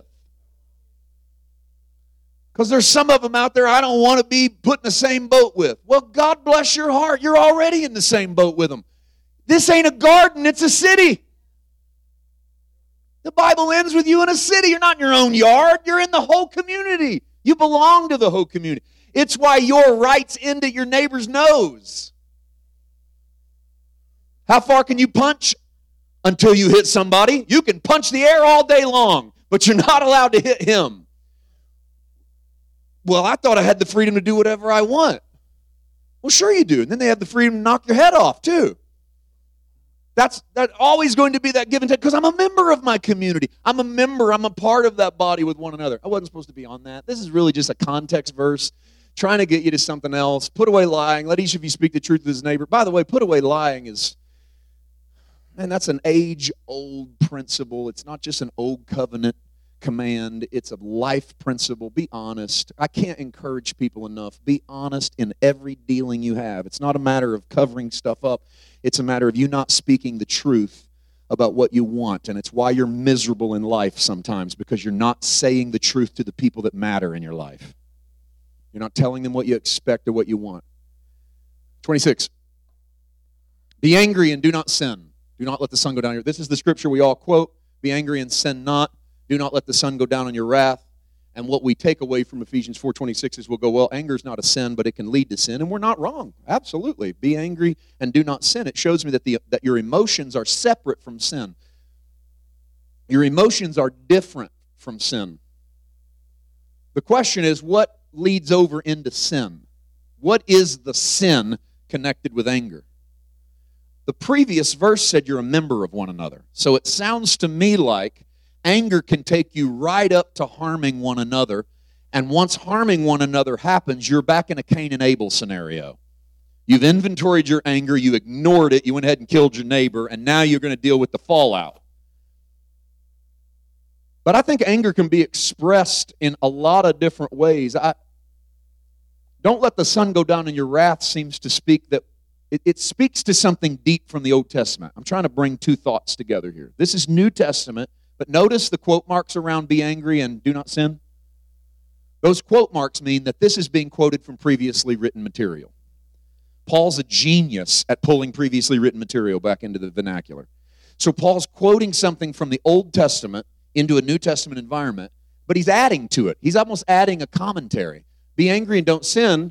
Because there's some of them out there I don't want to be put in the same boat with. Well, God bless your heart. You're already in the same boat with them. This ain't a garden, it's a city. The Bible ends with you in a city. You're not in your own yard. You're in the whole community. You belong to the whole community. It's why your rights end at your neighbor's nose. How far can you punch? Until you hit somebody. You can punch the air all day long, but you're not allowed to hit him. Well, I thought I had the freedom to do whatever I want. Well, sure you do. And then they have the freedom to knock your head off, too. That's always going to be that give and take because I'm a member of my community. I'm a part of that body with one another. I wasn't supposed to be on that. This is really just a context verse trying to get you to something else. Put away lying. Let each of you speak the truth to his neighbor. By the way, put away lying is... Man, that's an age-old principle. It's not just an old covenant command. It's a life principle. Be honest. I can't encourage people enough. Be honest in every dealing you have. It's not a matter of covering stuff up. It's a matter of you not speaking the truth about what you want. And it's why you're miserable in life sometimes, because you're not saying the truth to the people that matter in your life. You're not telling them what you expect or what you want. 26. Be angry and do not sin. Do not let the sun go down. This is the scripture we all quote. Be angry and sin not. Do not let the sun go down on your wrath. And what we take away from Ephesians 4:26 is we'll go, well, anger is not a sin, but it can lead to sin. And we're not wrong. Absolutely. Be angry and do not sin. It shows me that your emotions are separate from sin. Your emotions are different from sin. The question is, what leads over into sin? What is the sin connected with anger? The previous verse said you're a member of one another. So it sounds to me like anger can take you right up to harming one another. And once harming one another happens, you're back in a Cain and Abel scenario. You've inventoried your anger, you ignored it, you went ahead and killed your neighbor, and now you're going to deal with the fallout. But I think anger can be expressed in a lot of different ways. Don't let the sun go down in your wrath seems to speak that it speaks to something deep from the Old Testament. I'm trying to bring two thoughts together here. This is New Testament, but notice the quote marks around be angry and do not sin. Those quote marks mean that this is being quoted from previously written material. Paul's a genius at pulling previously written material back into the vernacular. So Paul's quoting something from the Old Testament into a New Testament environment, but he's adding to it. He's almost adding a commentary. Be angry and don't sin.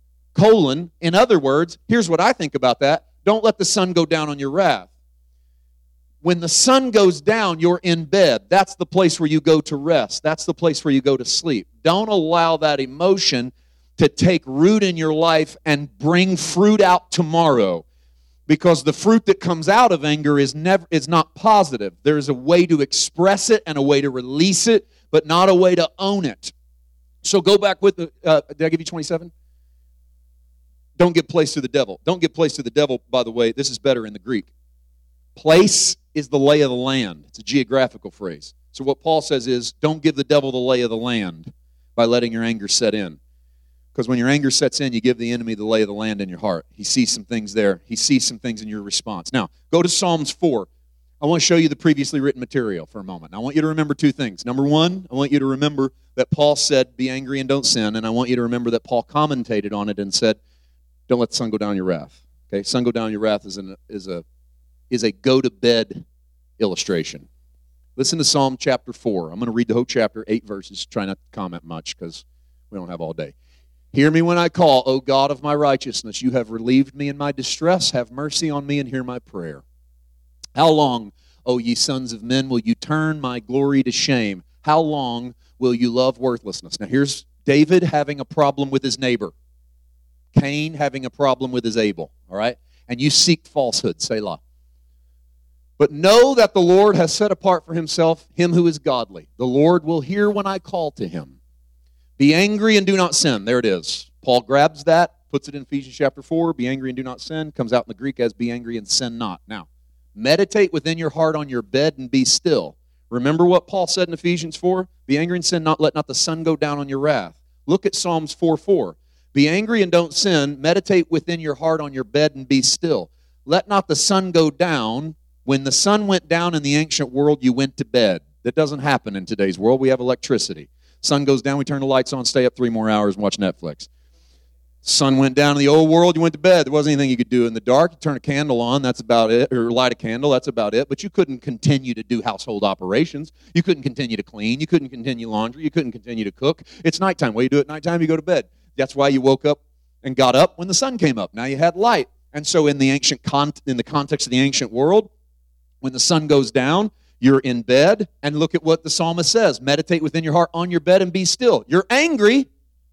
In other words, here's what I think about that. Don't let the sun go down on your wrath. When the sun goes down, you're in bed. That's the place where you go to rest. That's the place where you go to sleep. Don't allow that emotion to take root in your life and bring fruit out tomorrow. Because the fruit that comes out of anger is not positive. There's a way to express it and a way to release it, but not a way to own it. So go back with did I give you 27? Don't give place to the devil. Don't give place to the devil, by the way. This is better in the Greek. Place is the lay of the land. It's a geographical phrase. So what Paul says is, don't give the devil the lay of the land by letting your anger set in. Because when your anger sets in, you give the enemy the lay of the land in your heart. He sees some things there. He sees some things in your response. Now, go to Psalms 4. I want to show you the previously written material for a moment. I want you to remember two things. Number one, I want you to remember that Paul said, be angry and don't sin. And I want you to remember that Paul commentated on it and said, don't let the sun go down your wrath. Okay, sun go down your wrath is a go-to-bed illustration. Listen to Psalm chapter 4. I'm going to read the whole chapter, 8 verses. Try not to comment much because we don't have all day. Hear me when I call, O God of my righteousness. You have relieved me in my distress. Have mercy on me and hear my prayer. How long, O ye sons of men, will you turn my glory to shame? How long will you love worthlessness? Now here's David having a problem with his neighbor. Cain having a problem with his Abel, all right? And you seek falsehood, Selah. But know that the Lord has set apart for himself him who is godly. The Lord will hear when I call to him. Be angry and do not sin. There it is. Paul grabs that, puts it in Ephesians chapter 4. Be angry and do not sin. Comes out in the Greek as be angry and sin not. Now, meditate within your heart on your bed and be still. Remember what Paul said in Ephesians 4? Be angry and sin not. Let not the sun go down on your wrath. Look at Psalms 4:4. Be angry and don't sin. Meditate within your heart on your bed and be still. Let not the sun go down. When the sun went down in the ancient world, you went to bed. That doesn't happen in today's world. We have electricity. Sun goes down, we turn the lights on, stay up 3 more hours and watch Netflix. Sun went down in the old world, you went to bed. There wasn't anything you could do in the dark. You turn a candle on, that's about it, or light a candle, that's about it. But you couldn't continue to do household operations. You couldn't continue to clean. You couldn't continue laundry. You couldn't continue to cook. It's nighttime. What do you do at nighttime? You go to bed. That's why you woke up and got up when the sun came up. Now you had light. And so in the context of the ancient world, when the sun goes down, you're in bed, and look at what the psalmist says. Meditate within your heart on your bed and be still. You're angry,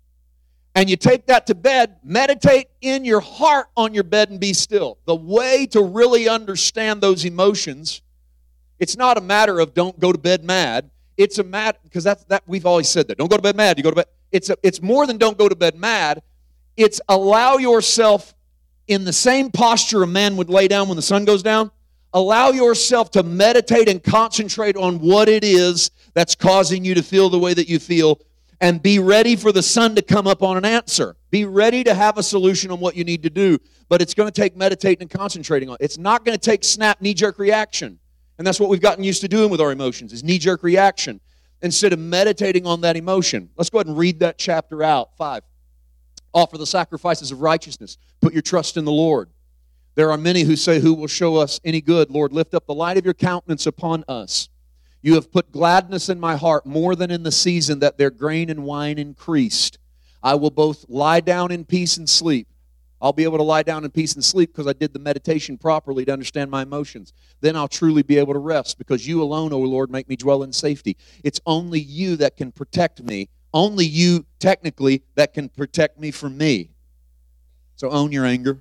and you take that to bed. Meditate in your heart on your bed and be still. The way to really understand those emotions, it's not a matter of don't go to bed mad. It's a matter, because that we've always said that. Don't go to bed mad. You go to bed. It's more than don't go to bed mad. It's allow yourself in the same posture a man would lay down when the sun goes down. Allow yourself to meditate and concentrate on what it is that's causing you to feel the way that you feel, and be ready for the sun to come up on an answer. Be ready to have a solution on what you need to do, but it's going to take meditating and concentrating on it. It's not going to take snap, knee-jerk reaction, and that's what we've gotten used to doing with our emotions, is knee-jerk reaction, instead of meditating on that emotion. Let's go ahead and read that chapter out. 5. Offer the sacrifices of righteousness. Put your trust in the Lord. There are many who say, who will show us any good? Lord, lift up the light of your countenance upon us. You have put gladness in my heart more than in the season that their grain and wine increased. I will both lie down in peace and sleep. I'll be able to lie down in peace and sleep because I did the meditation properly to understand my emotions. Then I'll truly be able to rest, because you alone, O Lord, make me dwell in safety. It's only you that can protect me. Only you, technically, that can protect me from me. So own your anger.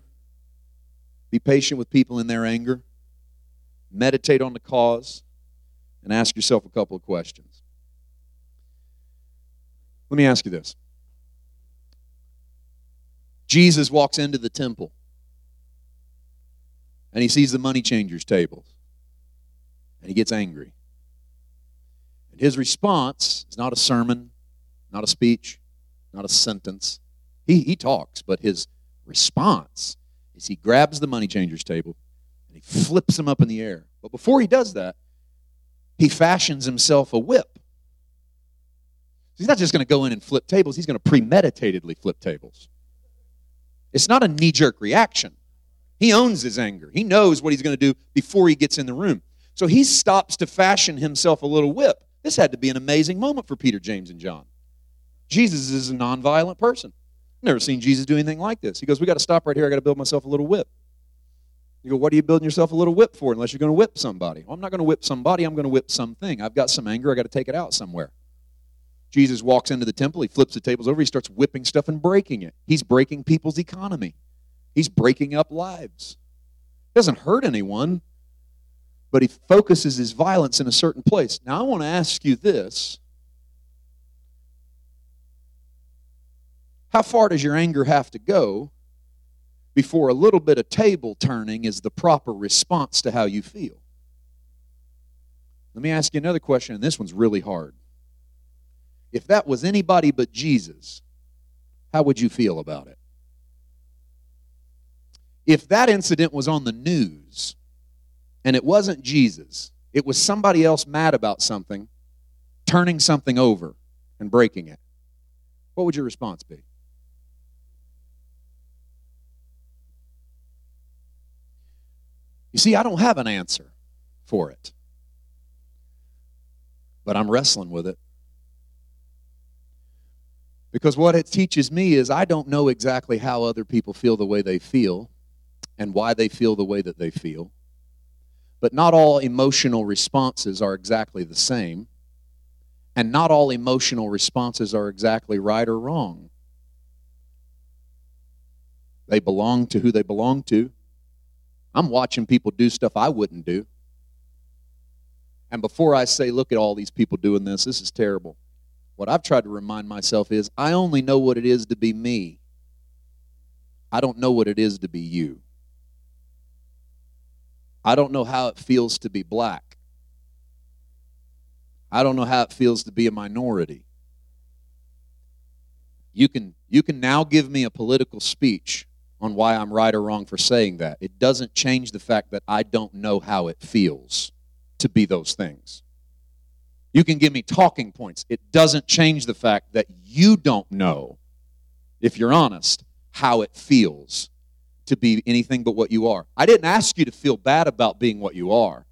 Be patient with people in their anger. Meditate on the cause. And ask yourself a couple of questions. Let me ask you this. Jesus walks into the temple, and he sees the money changers' tables, and he gets angry. And his response is not a sermon, not a speech, not a sentence. He talks, but his response is he grabs the money changers' table and he flips them up in the air. But before he does that, he fashions himself a whip. He's not just going to go in and flip tables. He's going to premeditatedly flip tables. It's not a knee-jerk reaction. He owns his anger. He knows what he's going to do before he gets in the room. So he stops to fashion himself a little whip. This had to be an amazing moment for Peter, James, and John. Jesus is a nonviolent person. I've never seen Jesus do anything like this. He goes, we got to stop right here. I got to build myself a little whip. You go, what are you building yourself a little whip for unless you're going to whip somebody? Well, I'm not going to whip somebody. I'm going to whip something. I've got some anger. I got to take it out somewhere. Jesus walks into the temple. He flips the tables over. He starts whipping stuff and breaking it. He's breaking people's economy. He's breaking up lives. He doesn't hurt anyone, but he focuses his violence in a certain place. Now, I want to ask you this. How far does your anger have to go before a little bit of table turning is the proper response to how you feel? Let me ask you another question, and this one's really hard. If that was anybody but Jesus, how would you feel about it? If that incident was on the news and it wasn't Jesus, it was somebody else mad about something, turning something over and breaking it, what would your response be? You see, I don't have an answer for it, but I'm wrestling with it. Because what it teaches me is I don't know exactly how other people feel the way they feel and why they feel the way that they feel. But not all emotional responses are exactly the same, and not all emotional responses are exactly right or wrong. They belong to who they belong to. I'm watching people do stuff I wouldn't do. And before I say, look at all these people doing this is terrible, what I've tried to remind myself is I only know what it is to be me. I don't know what it is to be you. I don't know how it feels to be black. I don't know how it feels to be a minority. You can now give me a political speech on why I'm right or wrong for saying that. It doesn't change the fact that I don't know how it feels to be those things. You can give me talking points. It doesn't change the fact that you don't know, if you're honest, how it feels to be anything but what you are. I didn't ask you to feel bad about being what you are.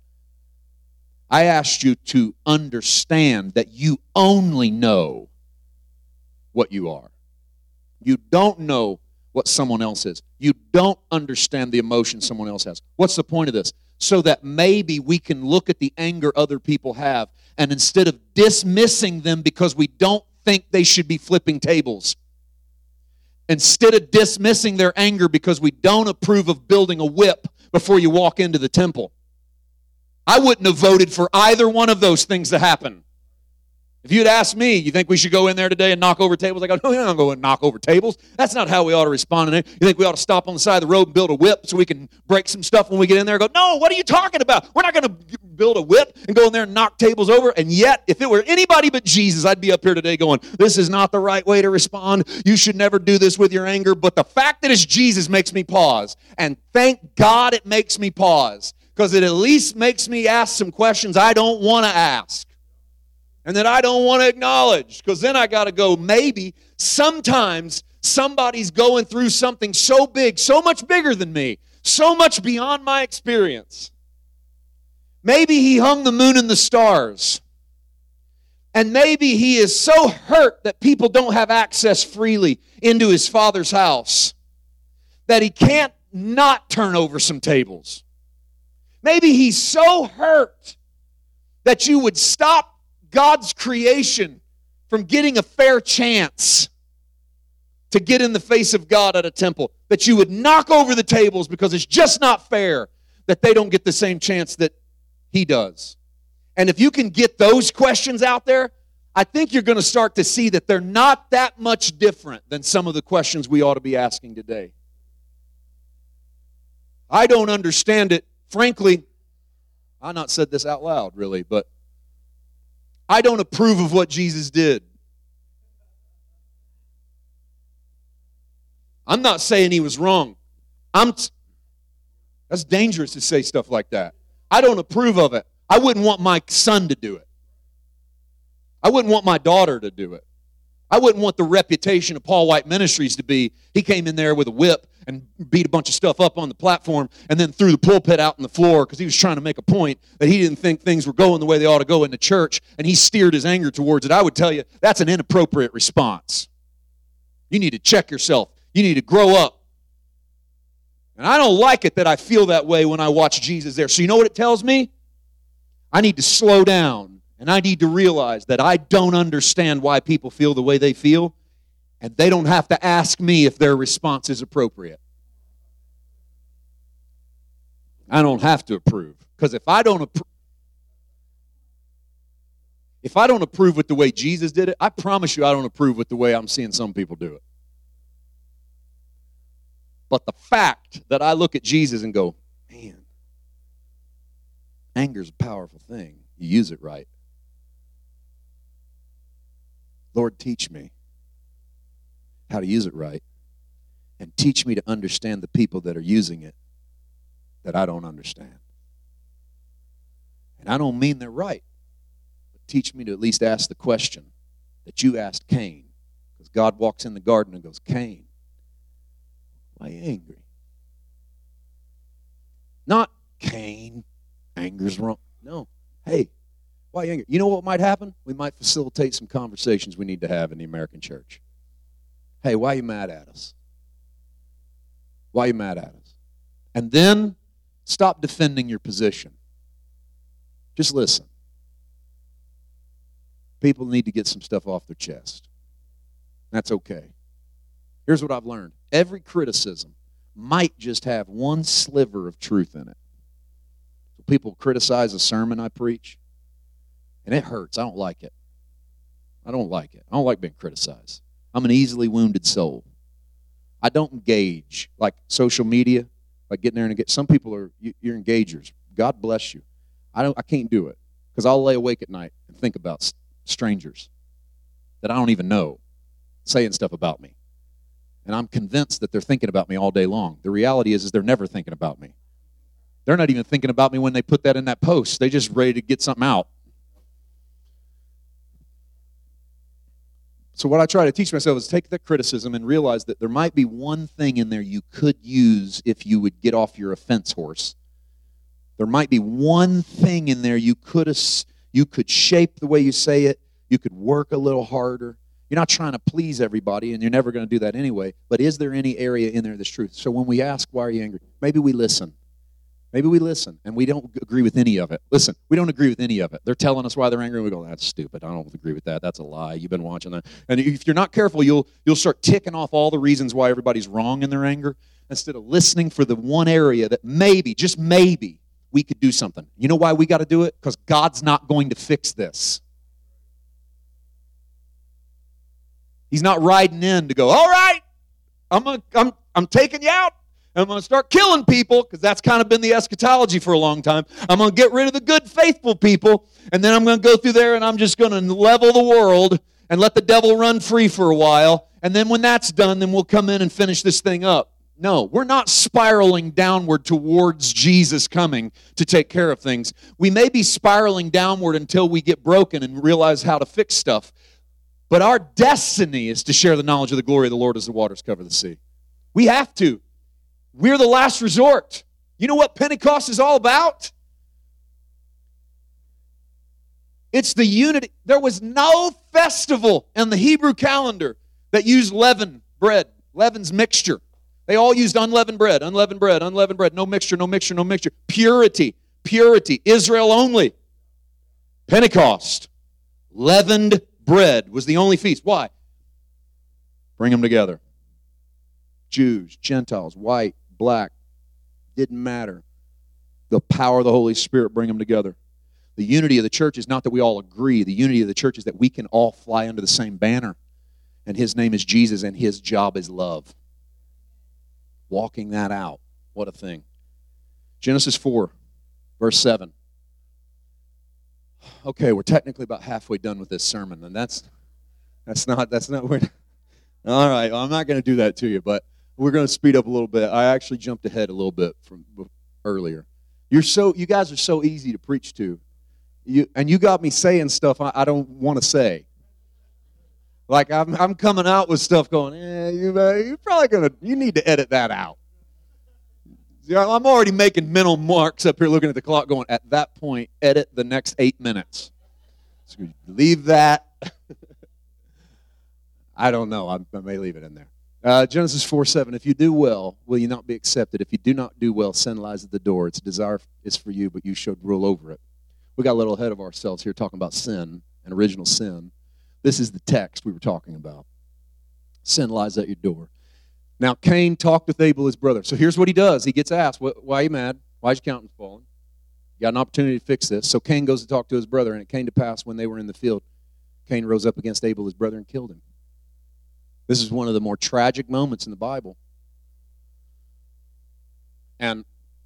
I asked you to understand that you only know what you are. You don't know what someone else is. You don't understand the emotion someone else has. What's the point of this? So that maybe we can look at the anger other people have, and instead of dismissing them because we don't think they should be flipping tables, instead of dismissing their anger because we don't approve of building a whip before you walk into the temple, I wouldn't have voted for either one of those things to happen. If you'd asked me, you think we should go in there today and knock over tables? I go, no, you're not going to knock over tables. That's not how we ought to respond to it. You think we ought to stop on the side of the road and build a whip so we can break some stuff when we get in there? Go, no, what are you talking about? We're not going to build a whip and go in there and knock tables over. And yet, if it were anybody but Jesus, I'd be up here today going, this is not the right way to respond. You should never do this with your anger. But the fact that it's Jesus makes me pause. And thank God it makes me pause, because it at least makes me ask some questions I don't want to ask and that I don't want to acknowledge, because then I got to go, maybe sometimes somebody's going through something so big, so much bigger than me, so much beyond my experience. Maybe he hung the moon and the stars, and maybe he is so hurt that people don't have access freely into his Father's house that he can't not turn over some tables. Maybe he's so hurt that you would stop God's creation from getting a fair chance to get in the face of God at a temple, that you would knock over the tables because it's just not fair that they don't get the same chance that he does. And if you can get those questions out there, I think you're going to start to see that they're not that much different than some of the questions we ought to be asking today. I don't understand it. Frankly, I've not said this out loud, really, but I don't approve of what Jesus did. I'm not saying he was wrong. That's dangerous to say stuff like that. I don't approve of it. I wouldn't want my son to do it. I wouldn't want my daughter to do it. I wouldn't want the reputation of Paul White Ministries to be, he came in there with a whip and beat a bunch of stuff up on the platform and then threw the pulpit out on the floor because he was trying to make a point that he didn't think things were going the way they ought to go in the church, and he steered his anger towards it. I would tell you, that's an inappropriate response. You need to check yourself. You need to grow up. And I don't like it that I feel that way when I watch Jesus there. So you know what it tells me? I need to slow down. And I need to realize that I don't understand why people feel the way they feel, and they don't have to ask me if their response is appropriate. I don't have to approve, because if I don't approve with the way Jesus did it, I promise you I don't approve with the way I'm seeing some people do it. But the fact that I look at Jesus and go, man, anger's a powerful thing. You use it right. Lord, teach me how to use it right, and teach me to understand the people that are using it that I don't understand. And I don't mean they're right, but teach me to at least ask the question that you asked Cain, because God walks in the garden and goes, Cain, why are you angry? Not, Cain, anger's wrong. No, hey, why are you angry? You know what might happen? We might facilitate some conversations we need to have in the American church. Hey, why are you mad at us? Why are you mad at us? And then stop defending your position. Just listen. People need to get some stuff off their chest. That's okay. Here's what I've learned. Every criticism might just have one sliver of truth in it. So people criticize a sermon I preach. And it hurts. I don't like it. I don't like it. I don't like being criticized. I'm an easily wounded soul. I don't engage. Like social media, like getting there and get. Some people are, you're engagers. God bless you. I can't do it because I'll lay awake at night and think about strangers that I don't even know saying stuff about me. And I'm convinced that they're thinking about me all day long. The reality is they're never thinking about me. They're not even thinking about me when they put that in that post. They just ready to get something out. So what I try to teach myself is take that criticism and realize that there might be one thing in there you could use if you would get off your offense horse. There might be one thing in there you could shape the way you say it. You could work a little harder. You're not trying to please everybody, and you're never going to do that anyway. But is there any area in there that's truth? So when we ask, why are you angry? Maybe we listen. Maybe we listen, and we don't agree with any of it. Listen, we don't agree with any of it. They're telling us why they're angry, and we go, that's stupid. I don't agree with that. That's a lie. You've been watching that. And if you're not careful, you'll start ticking off all the reasons why everybody's wrong in their anger instead of listening for the one area that maybe, just maybe, we could do something. You know why we got to do it? Because God's not going to fix this. He's not riding in to go, all right, I'm taking you out. I'm going to start killing people, because that's kind of been the eschatology for a long time. I'm going to get rid of the good, faithful people, and then I'm going to go through there and I'm just going to level the world and let the devil run free for a while. And then when that's done, then we'll come in and finish this thing up. No, we're not spiraling downward towards Jesus coming to take care of things. We may be spiraling downward until we get broken and realize how to fix stuff. But our destiny is to share the knowledge of the glory of the Lord as the waters cover the sea. We have to. We're the last resort. You know what Pentecost is all about? It's the unity. There was no festival in the Hebrew calendar that used leavened bread, leaven's mixture. They all used unleavened bread, unleavened bread, unleavened bread. No mixture, no mixture, no mixture. Purity, purity. Israel only. Pentecost, leavened bread was the only feast. Why? Bring them together. Jews, Gentiles, white, black, didn't matter. The power of the Holy Spirit bring them together. The unity of the church is not that we all agree. The unity of the church is that we can all fly under the same banner. And His name is Jesus, and His job is love. Walking that out. What a thing. Genesis 4, verse 7. Okay, we're technically about halfway done with this sermon, and that's not where. All right, well, I'm not going to do that to you, but we're going to speed up a little bit. I actually jumped ahead a little bit from earlier. You guys are so easy to preach to. You got me saying stuff I don't want to say. Like I'm coming out with stuff going, you're probably you need to edit that out. I'm already making mental marks up here looking at the clock going, at that point, edit the next 8 minutes. So leave that. I don't know. I may leave it in there. Genesis 4:7. If you do well, will you not be accepted? If you do not do well, sin lies at the door. Its desire is for you, but you should rule over it. We got a little ahead of ourselves here talking about sin and original sin. This is the text we were talking about. Sin lies at your door. Now, Cain talked with Abel, his brother. So here's what he does. He gets asked, why are you mad? Why is your countenance falling? You got an opportunity to fix this. So Cain goes to talk to his brother, and it came to pass when they were in the field, Cain rose up against Abel, his brother, and killed him. This is one of the more tragic moments in the Bible. And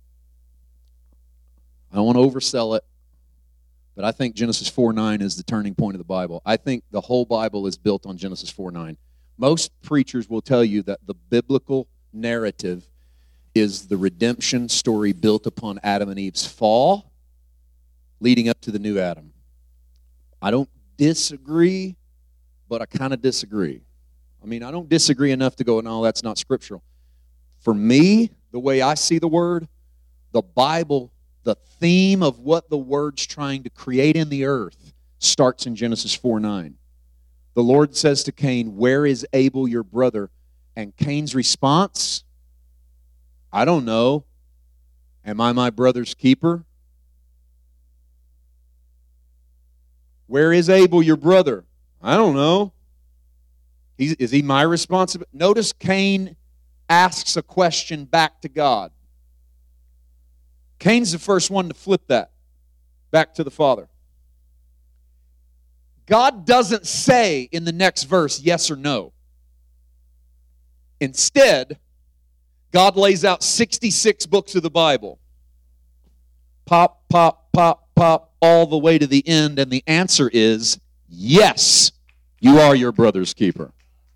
I don't want to oversell it, but I think Genesis 4:9 is the turning point of the Bible. I think the whole Bible is built on Genesis 4:9. Most preachers will tell you that the biblical narrative is the redemption story built upon Adam and Eve's fall, leading up to the new Adam. I don't disagree, but I kind of disagree. I mean, I don't disagree enough to go, no, that's not scriptural. For me, the way I see the Word, the Bible, the theme of what the Word's trying to create in the earth starts in Genesis 4:9. The Lord says to Cain, where is Abel your brother? And Cain's response, I don't know. Am I my brother's keeper? Where is Abel your brother? I don't know. Is he my responsibility? Notice Cain asks a question back to God. Cain's the first one to flip that back to the Father. God doesn't say in the next verse yes or no. Instead, God lays out 66 books of the Bible. Pop, pop, pop, pop, all the way to the end, and the answer is yes, you are your brother's keeper.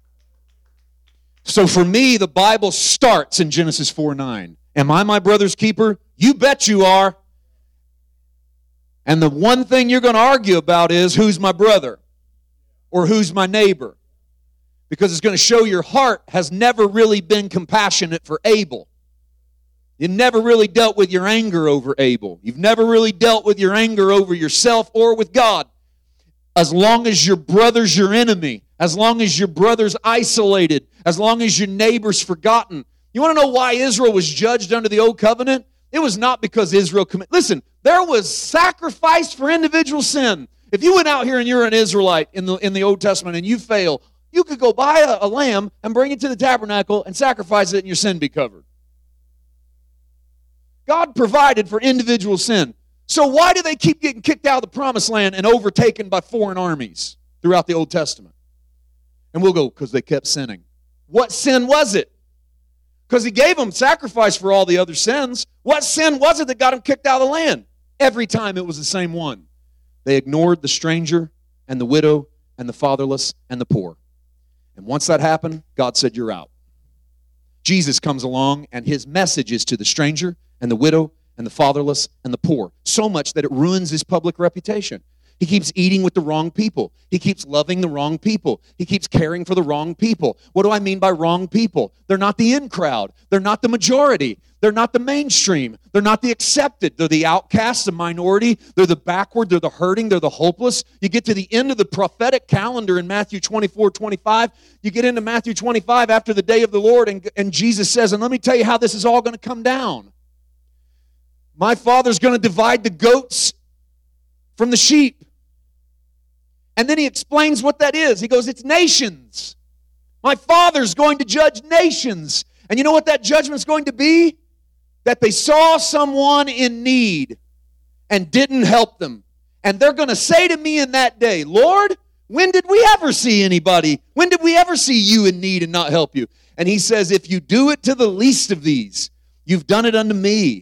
So for me, the Bible starts in Genesis 4:9. Am I my brother's keeper? You bet you are. And the one thing you're going to argue about is who's my brother or who's my neighbor. Because it's going to show your heart has never really been compassionate for Abel. You've never really dealt with your anger over Abel. You've never really dealt with your anger over yourself or with God. As long as your brother's your enemy, as long as your brother's isolated, as long as your neighbor's forgotten. You want to know why Israel was judged under the Old Covenant? It was not because Israel committed. Listen, there was sacrifice for individual sin. If you went out here and you're an Israelite in the Old Testament and you fail, you could go buy a lamb and bring it to the tabernacle and sacrifice it and your sin be covered. God provided for individual sin. So why do they keep getting kicked out of the promised land and overtaken by foreign armies throughout the Old Testament? And we'll go, because they kept sinning. What sin was it? Because he gave them sacrifice for all the other sins. What sin was it that got them kicked out of the land? Every time it was the same one. They ignored the stranger and the widow and the fatherless and the poor. And once that happened, God said, you're out. Jesus comes along and his message is to the stranger and the widow and the fatherless and the poor. So much that it ruins his public reputation. He keeps eating with the wrong people. He keeps loving the wrong people. He keeps caring for the wrong people. What do I mean by wrong people? They're not the in crowd. They're not the majority. They're not the mainstream. They're not the accepted. They're the outcasts, the minority. They're the backward. They're the hurting. They're the hopeless. You get to the end of the prophetic calendar in Matthew 24:25. You get into Matthew 25 after the day of the Lord, and Jesus says, and let me tell you how this is all going to come down. My Father's going to divide the goats from the sheep. And then he explains what that is. He goes, it's nations. My Father's going to judge nations. And you know what that judgment's going to be? That they saw someone in need and didn't help them. And they're going to say to me in that day, Lord, when did we ever see anybody? When did we ever see you in need and not help you? And he says, if you do it to the least of these, you've done it unto me.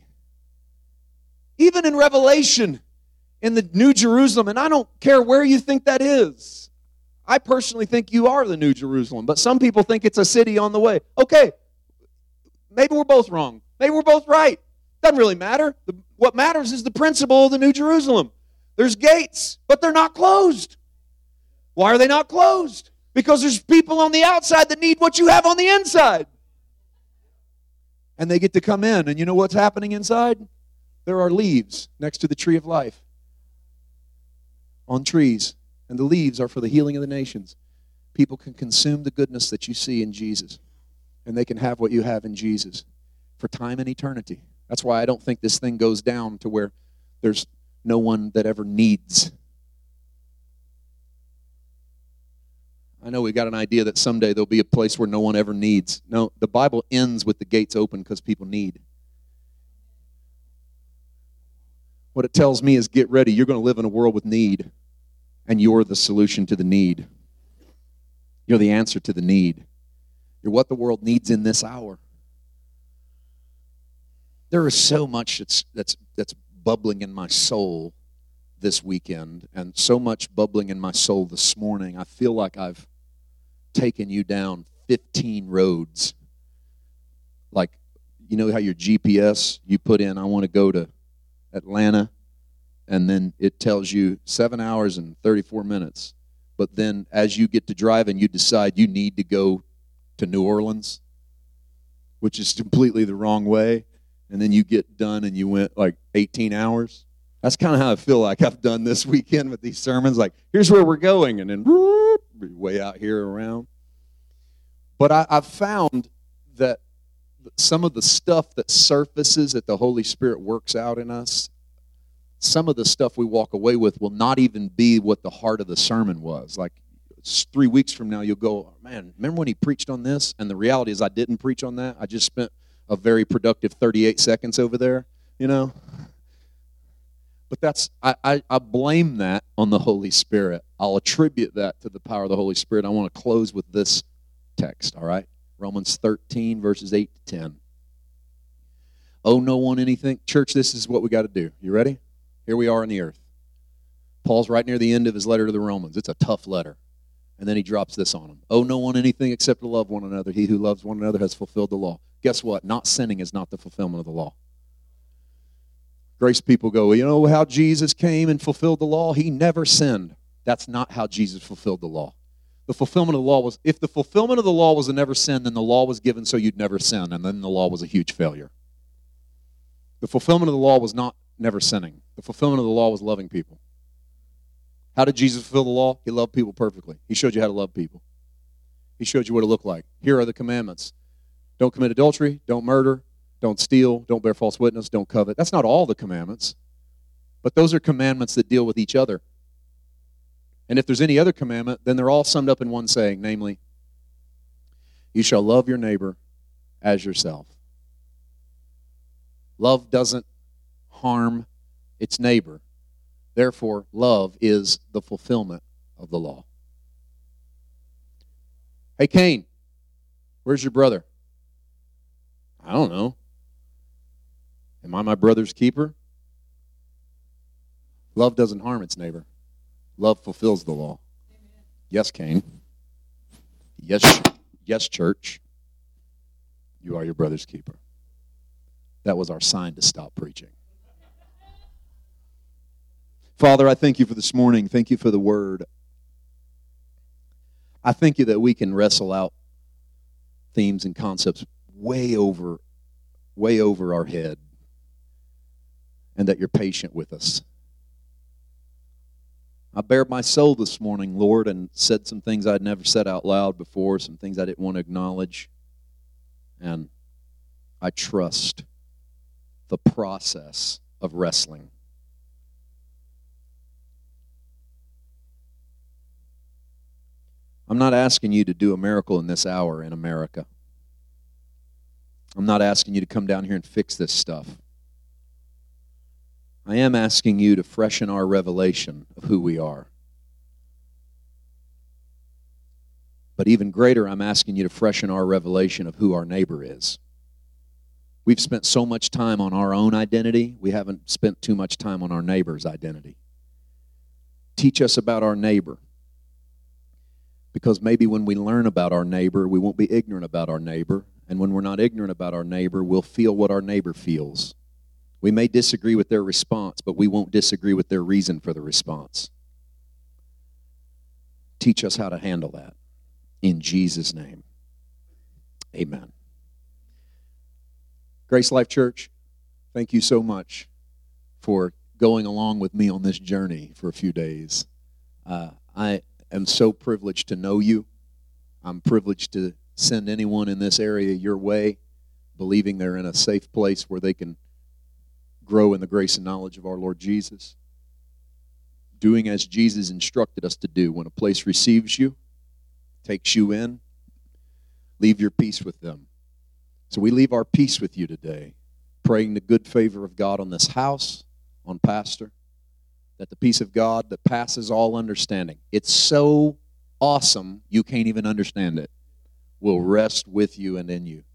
Even in Revelation, in the New Jerusalem, and I don't care where you think that is. I personally think you are the New Jerusalem, but some people think it's a city on the way. Okay, maybe we're both wrong. Maybe we're both right. Doesn't really matter. What matters is the principle of the New Jerusalem. There's gates, but they're not closed. Why are they not closed? Because there's people on the outside that need what you have on the inside. And they get to come in, and you know what's happening inside? There are leaves next to the tree of life. On trees, and the leaves are for the healing of the nations. People can consume the goodness that you see in Jesus, and they can have what you have in Jesus for time and eternity. That's why I don't think this thing goes down to where there's no one that ever needs. I know we got an idea that someday there'll be a place where no one ever needs. No, the Bible ends with the gates open because people need. What it tells me is get ready. You're going to live in a world with need, and you're the solution to the need. You're the answer to the need. You're what the world needs in this hour. There is so much that's bubbling in my soul this weekend, and so much bubbling in my soul this morning. I feel like I've taken you down 15 roads. Like, you know how your GPS, you put in, I want to go to Atlanta, and then it tells you 7 hours and 34 minutes. But then as you get to driving, you decide you need to go to New Orleans, which is completely the wrong way. And then you get done and you went like 18 hours. That's kind of how I feel like I've done this weekend with these sermons. Like, here's where we're going, and then whoop, way out here around. But I've found that some of the stuff that surfaces that the Holy Spirit works out in us, some of the stuff we walk away with will not even be what the heart of the sermon was. Like 3 weeks from now, you'll go, man, remember when he preached on this? And the reality is I didn't preach on that. I just spent a very productive 38 seconds over there, you know. But I blame that on the Holy Spirit. I'll attribute that to the power of the Holy Spirit. I want to close with this text, all right? Romans 13, verses 8 to 10. Owe no one anything. Church, this is what we got to do. You ready? Here we are on the earth. Paul's right near the end of his letter to the Romans. It's a tough letter. And then he drops this on them. Owe no one anything except to love one another. He who loves one another has fulfilled the law. Guess what? Not sinning is not the fulfillment of the law. Grace people go, you know how Jesus came and fulfilled the law? He never sinned. That's not how Jesus fulfilled the law. The fulfillment of the law was, if the fulfillment of the law was a never sin, then the law was given so you'd never sin, and then the law was a huge failure. The fulfillment of the law was not never sinning. The fulfillment of the law was loving people. How did Jesus fulfill the law? He loved people perfectly. He showed you how to love people. He showed you what it looked like. Here are the commandments. Don't commit adultery, don't murder, don't steal, don't bear false witness, don't covet. That's not all the commandments, but those are commandments that deal with each other. And if there's any other commandment, then they're all summed up in one saying, namely, you shall love your neighbor as yourself. Love doesn't harm its neighbor. Therefore, love is the fulfillment of the law. Hey, Cain, where's your brother? I don't know. Am I my brother's keeper? Love doesn't harm its neighbor. Love fulfills the law. Amen. Yes, Cain. Yes, church. You are your brother's keeper. That was our sign to stop preaching. Father, I thank you for this morning. Thank you for the word. I thank you that we can wrestle out themes and concepts way over our head, and that you're patient with us. I bared my soul this morning, Lord, and said some things I'd never said out loud before, some things I didn't want to acknowledge. And I trust the process of wrestling. I'm not asking you to do a miracle in this hour in America. I'm not asking you to come down here and fix this stuff. I am asking you to freshen our revelation of who we are. But even greater, I'm asking you to freshen our revelation of who our neighbor is. We've spent so much time on our own identity, we haven't spent too much time on our neighbor's identity. Teach us about our neighbor. Because maybe when we learn about our neighbor, we won't be ignorant about our neighbor. And when we're not ignorant about our neighbor, we'll feel what our neighbor feels. We may disagree with their response, but we won't disagree with their reason for the response. Teach us how to handle that. In Jesus' name, amen. Grace Life Church, thank you so much for going along with me on this journey for a few days. I am so privileged to know you. I'm privileged to send anyone in this area your way, believing they're in a safe place where they can grow in the grace and knowledge of our Lord Jesus. Doing as Jesus instructed us to do. When a place receives you, takes you in, leave your peace with them. So we leave our peace with you today, praying the good favor of God on this house, on Pastor, that the peace of God that passes all understanding, it's so awesome you can't even understand it, will rest with you and in you.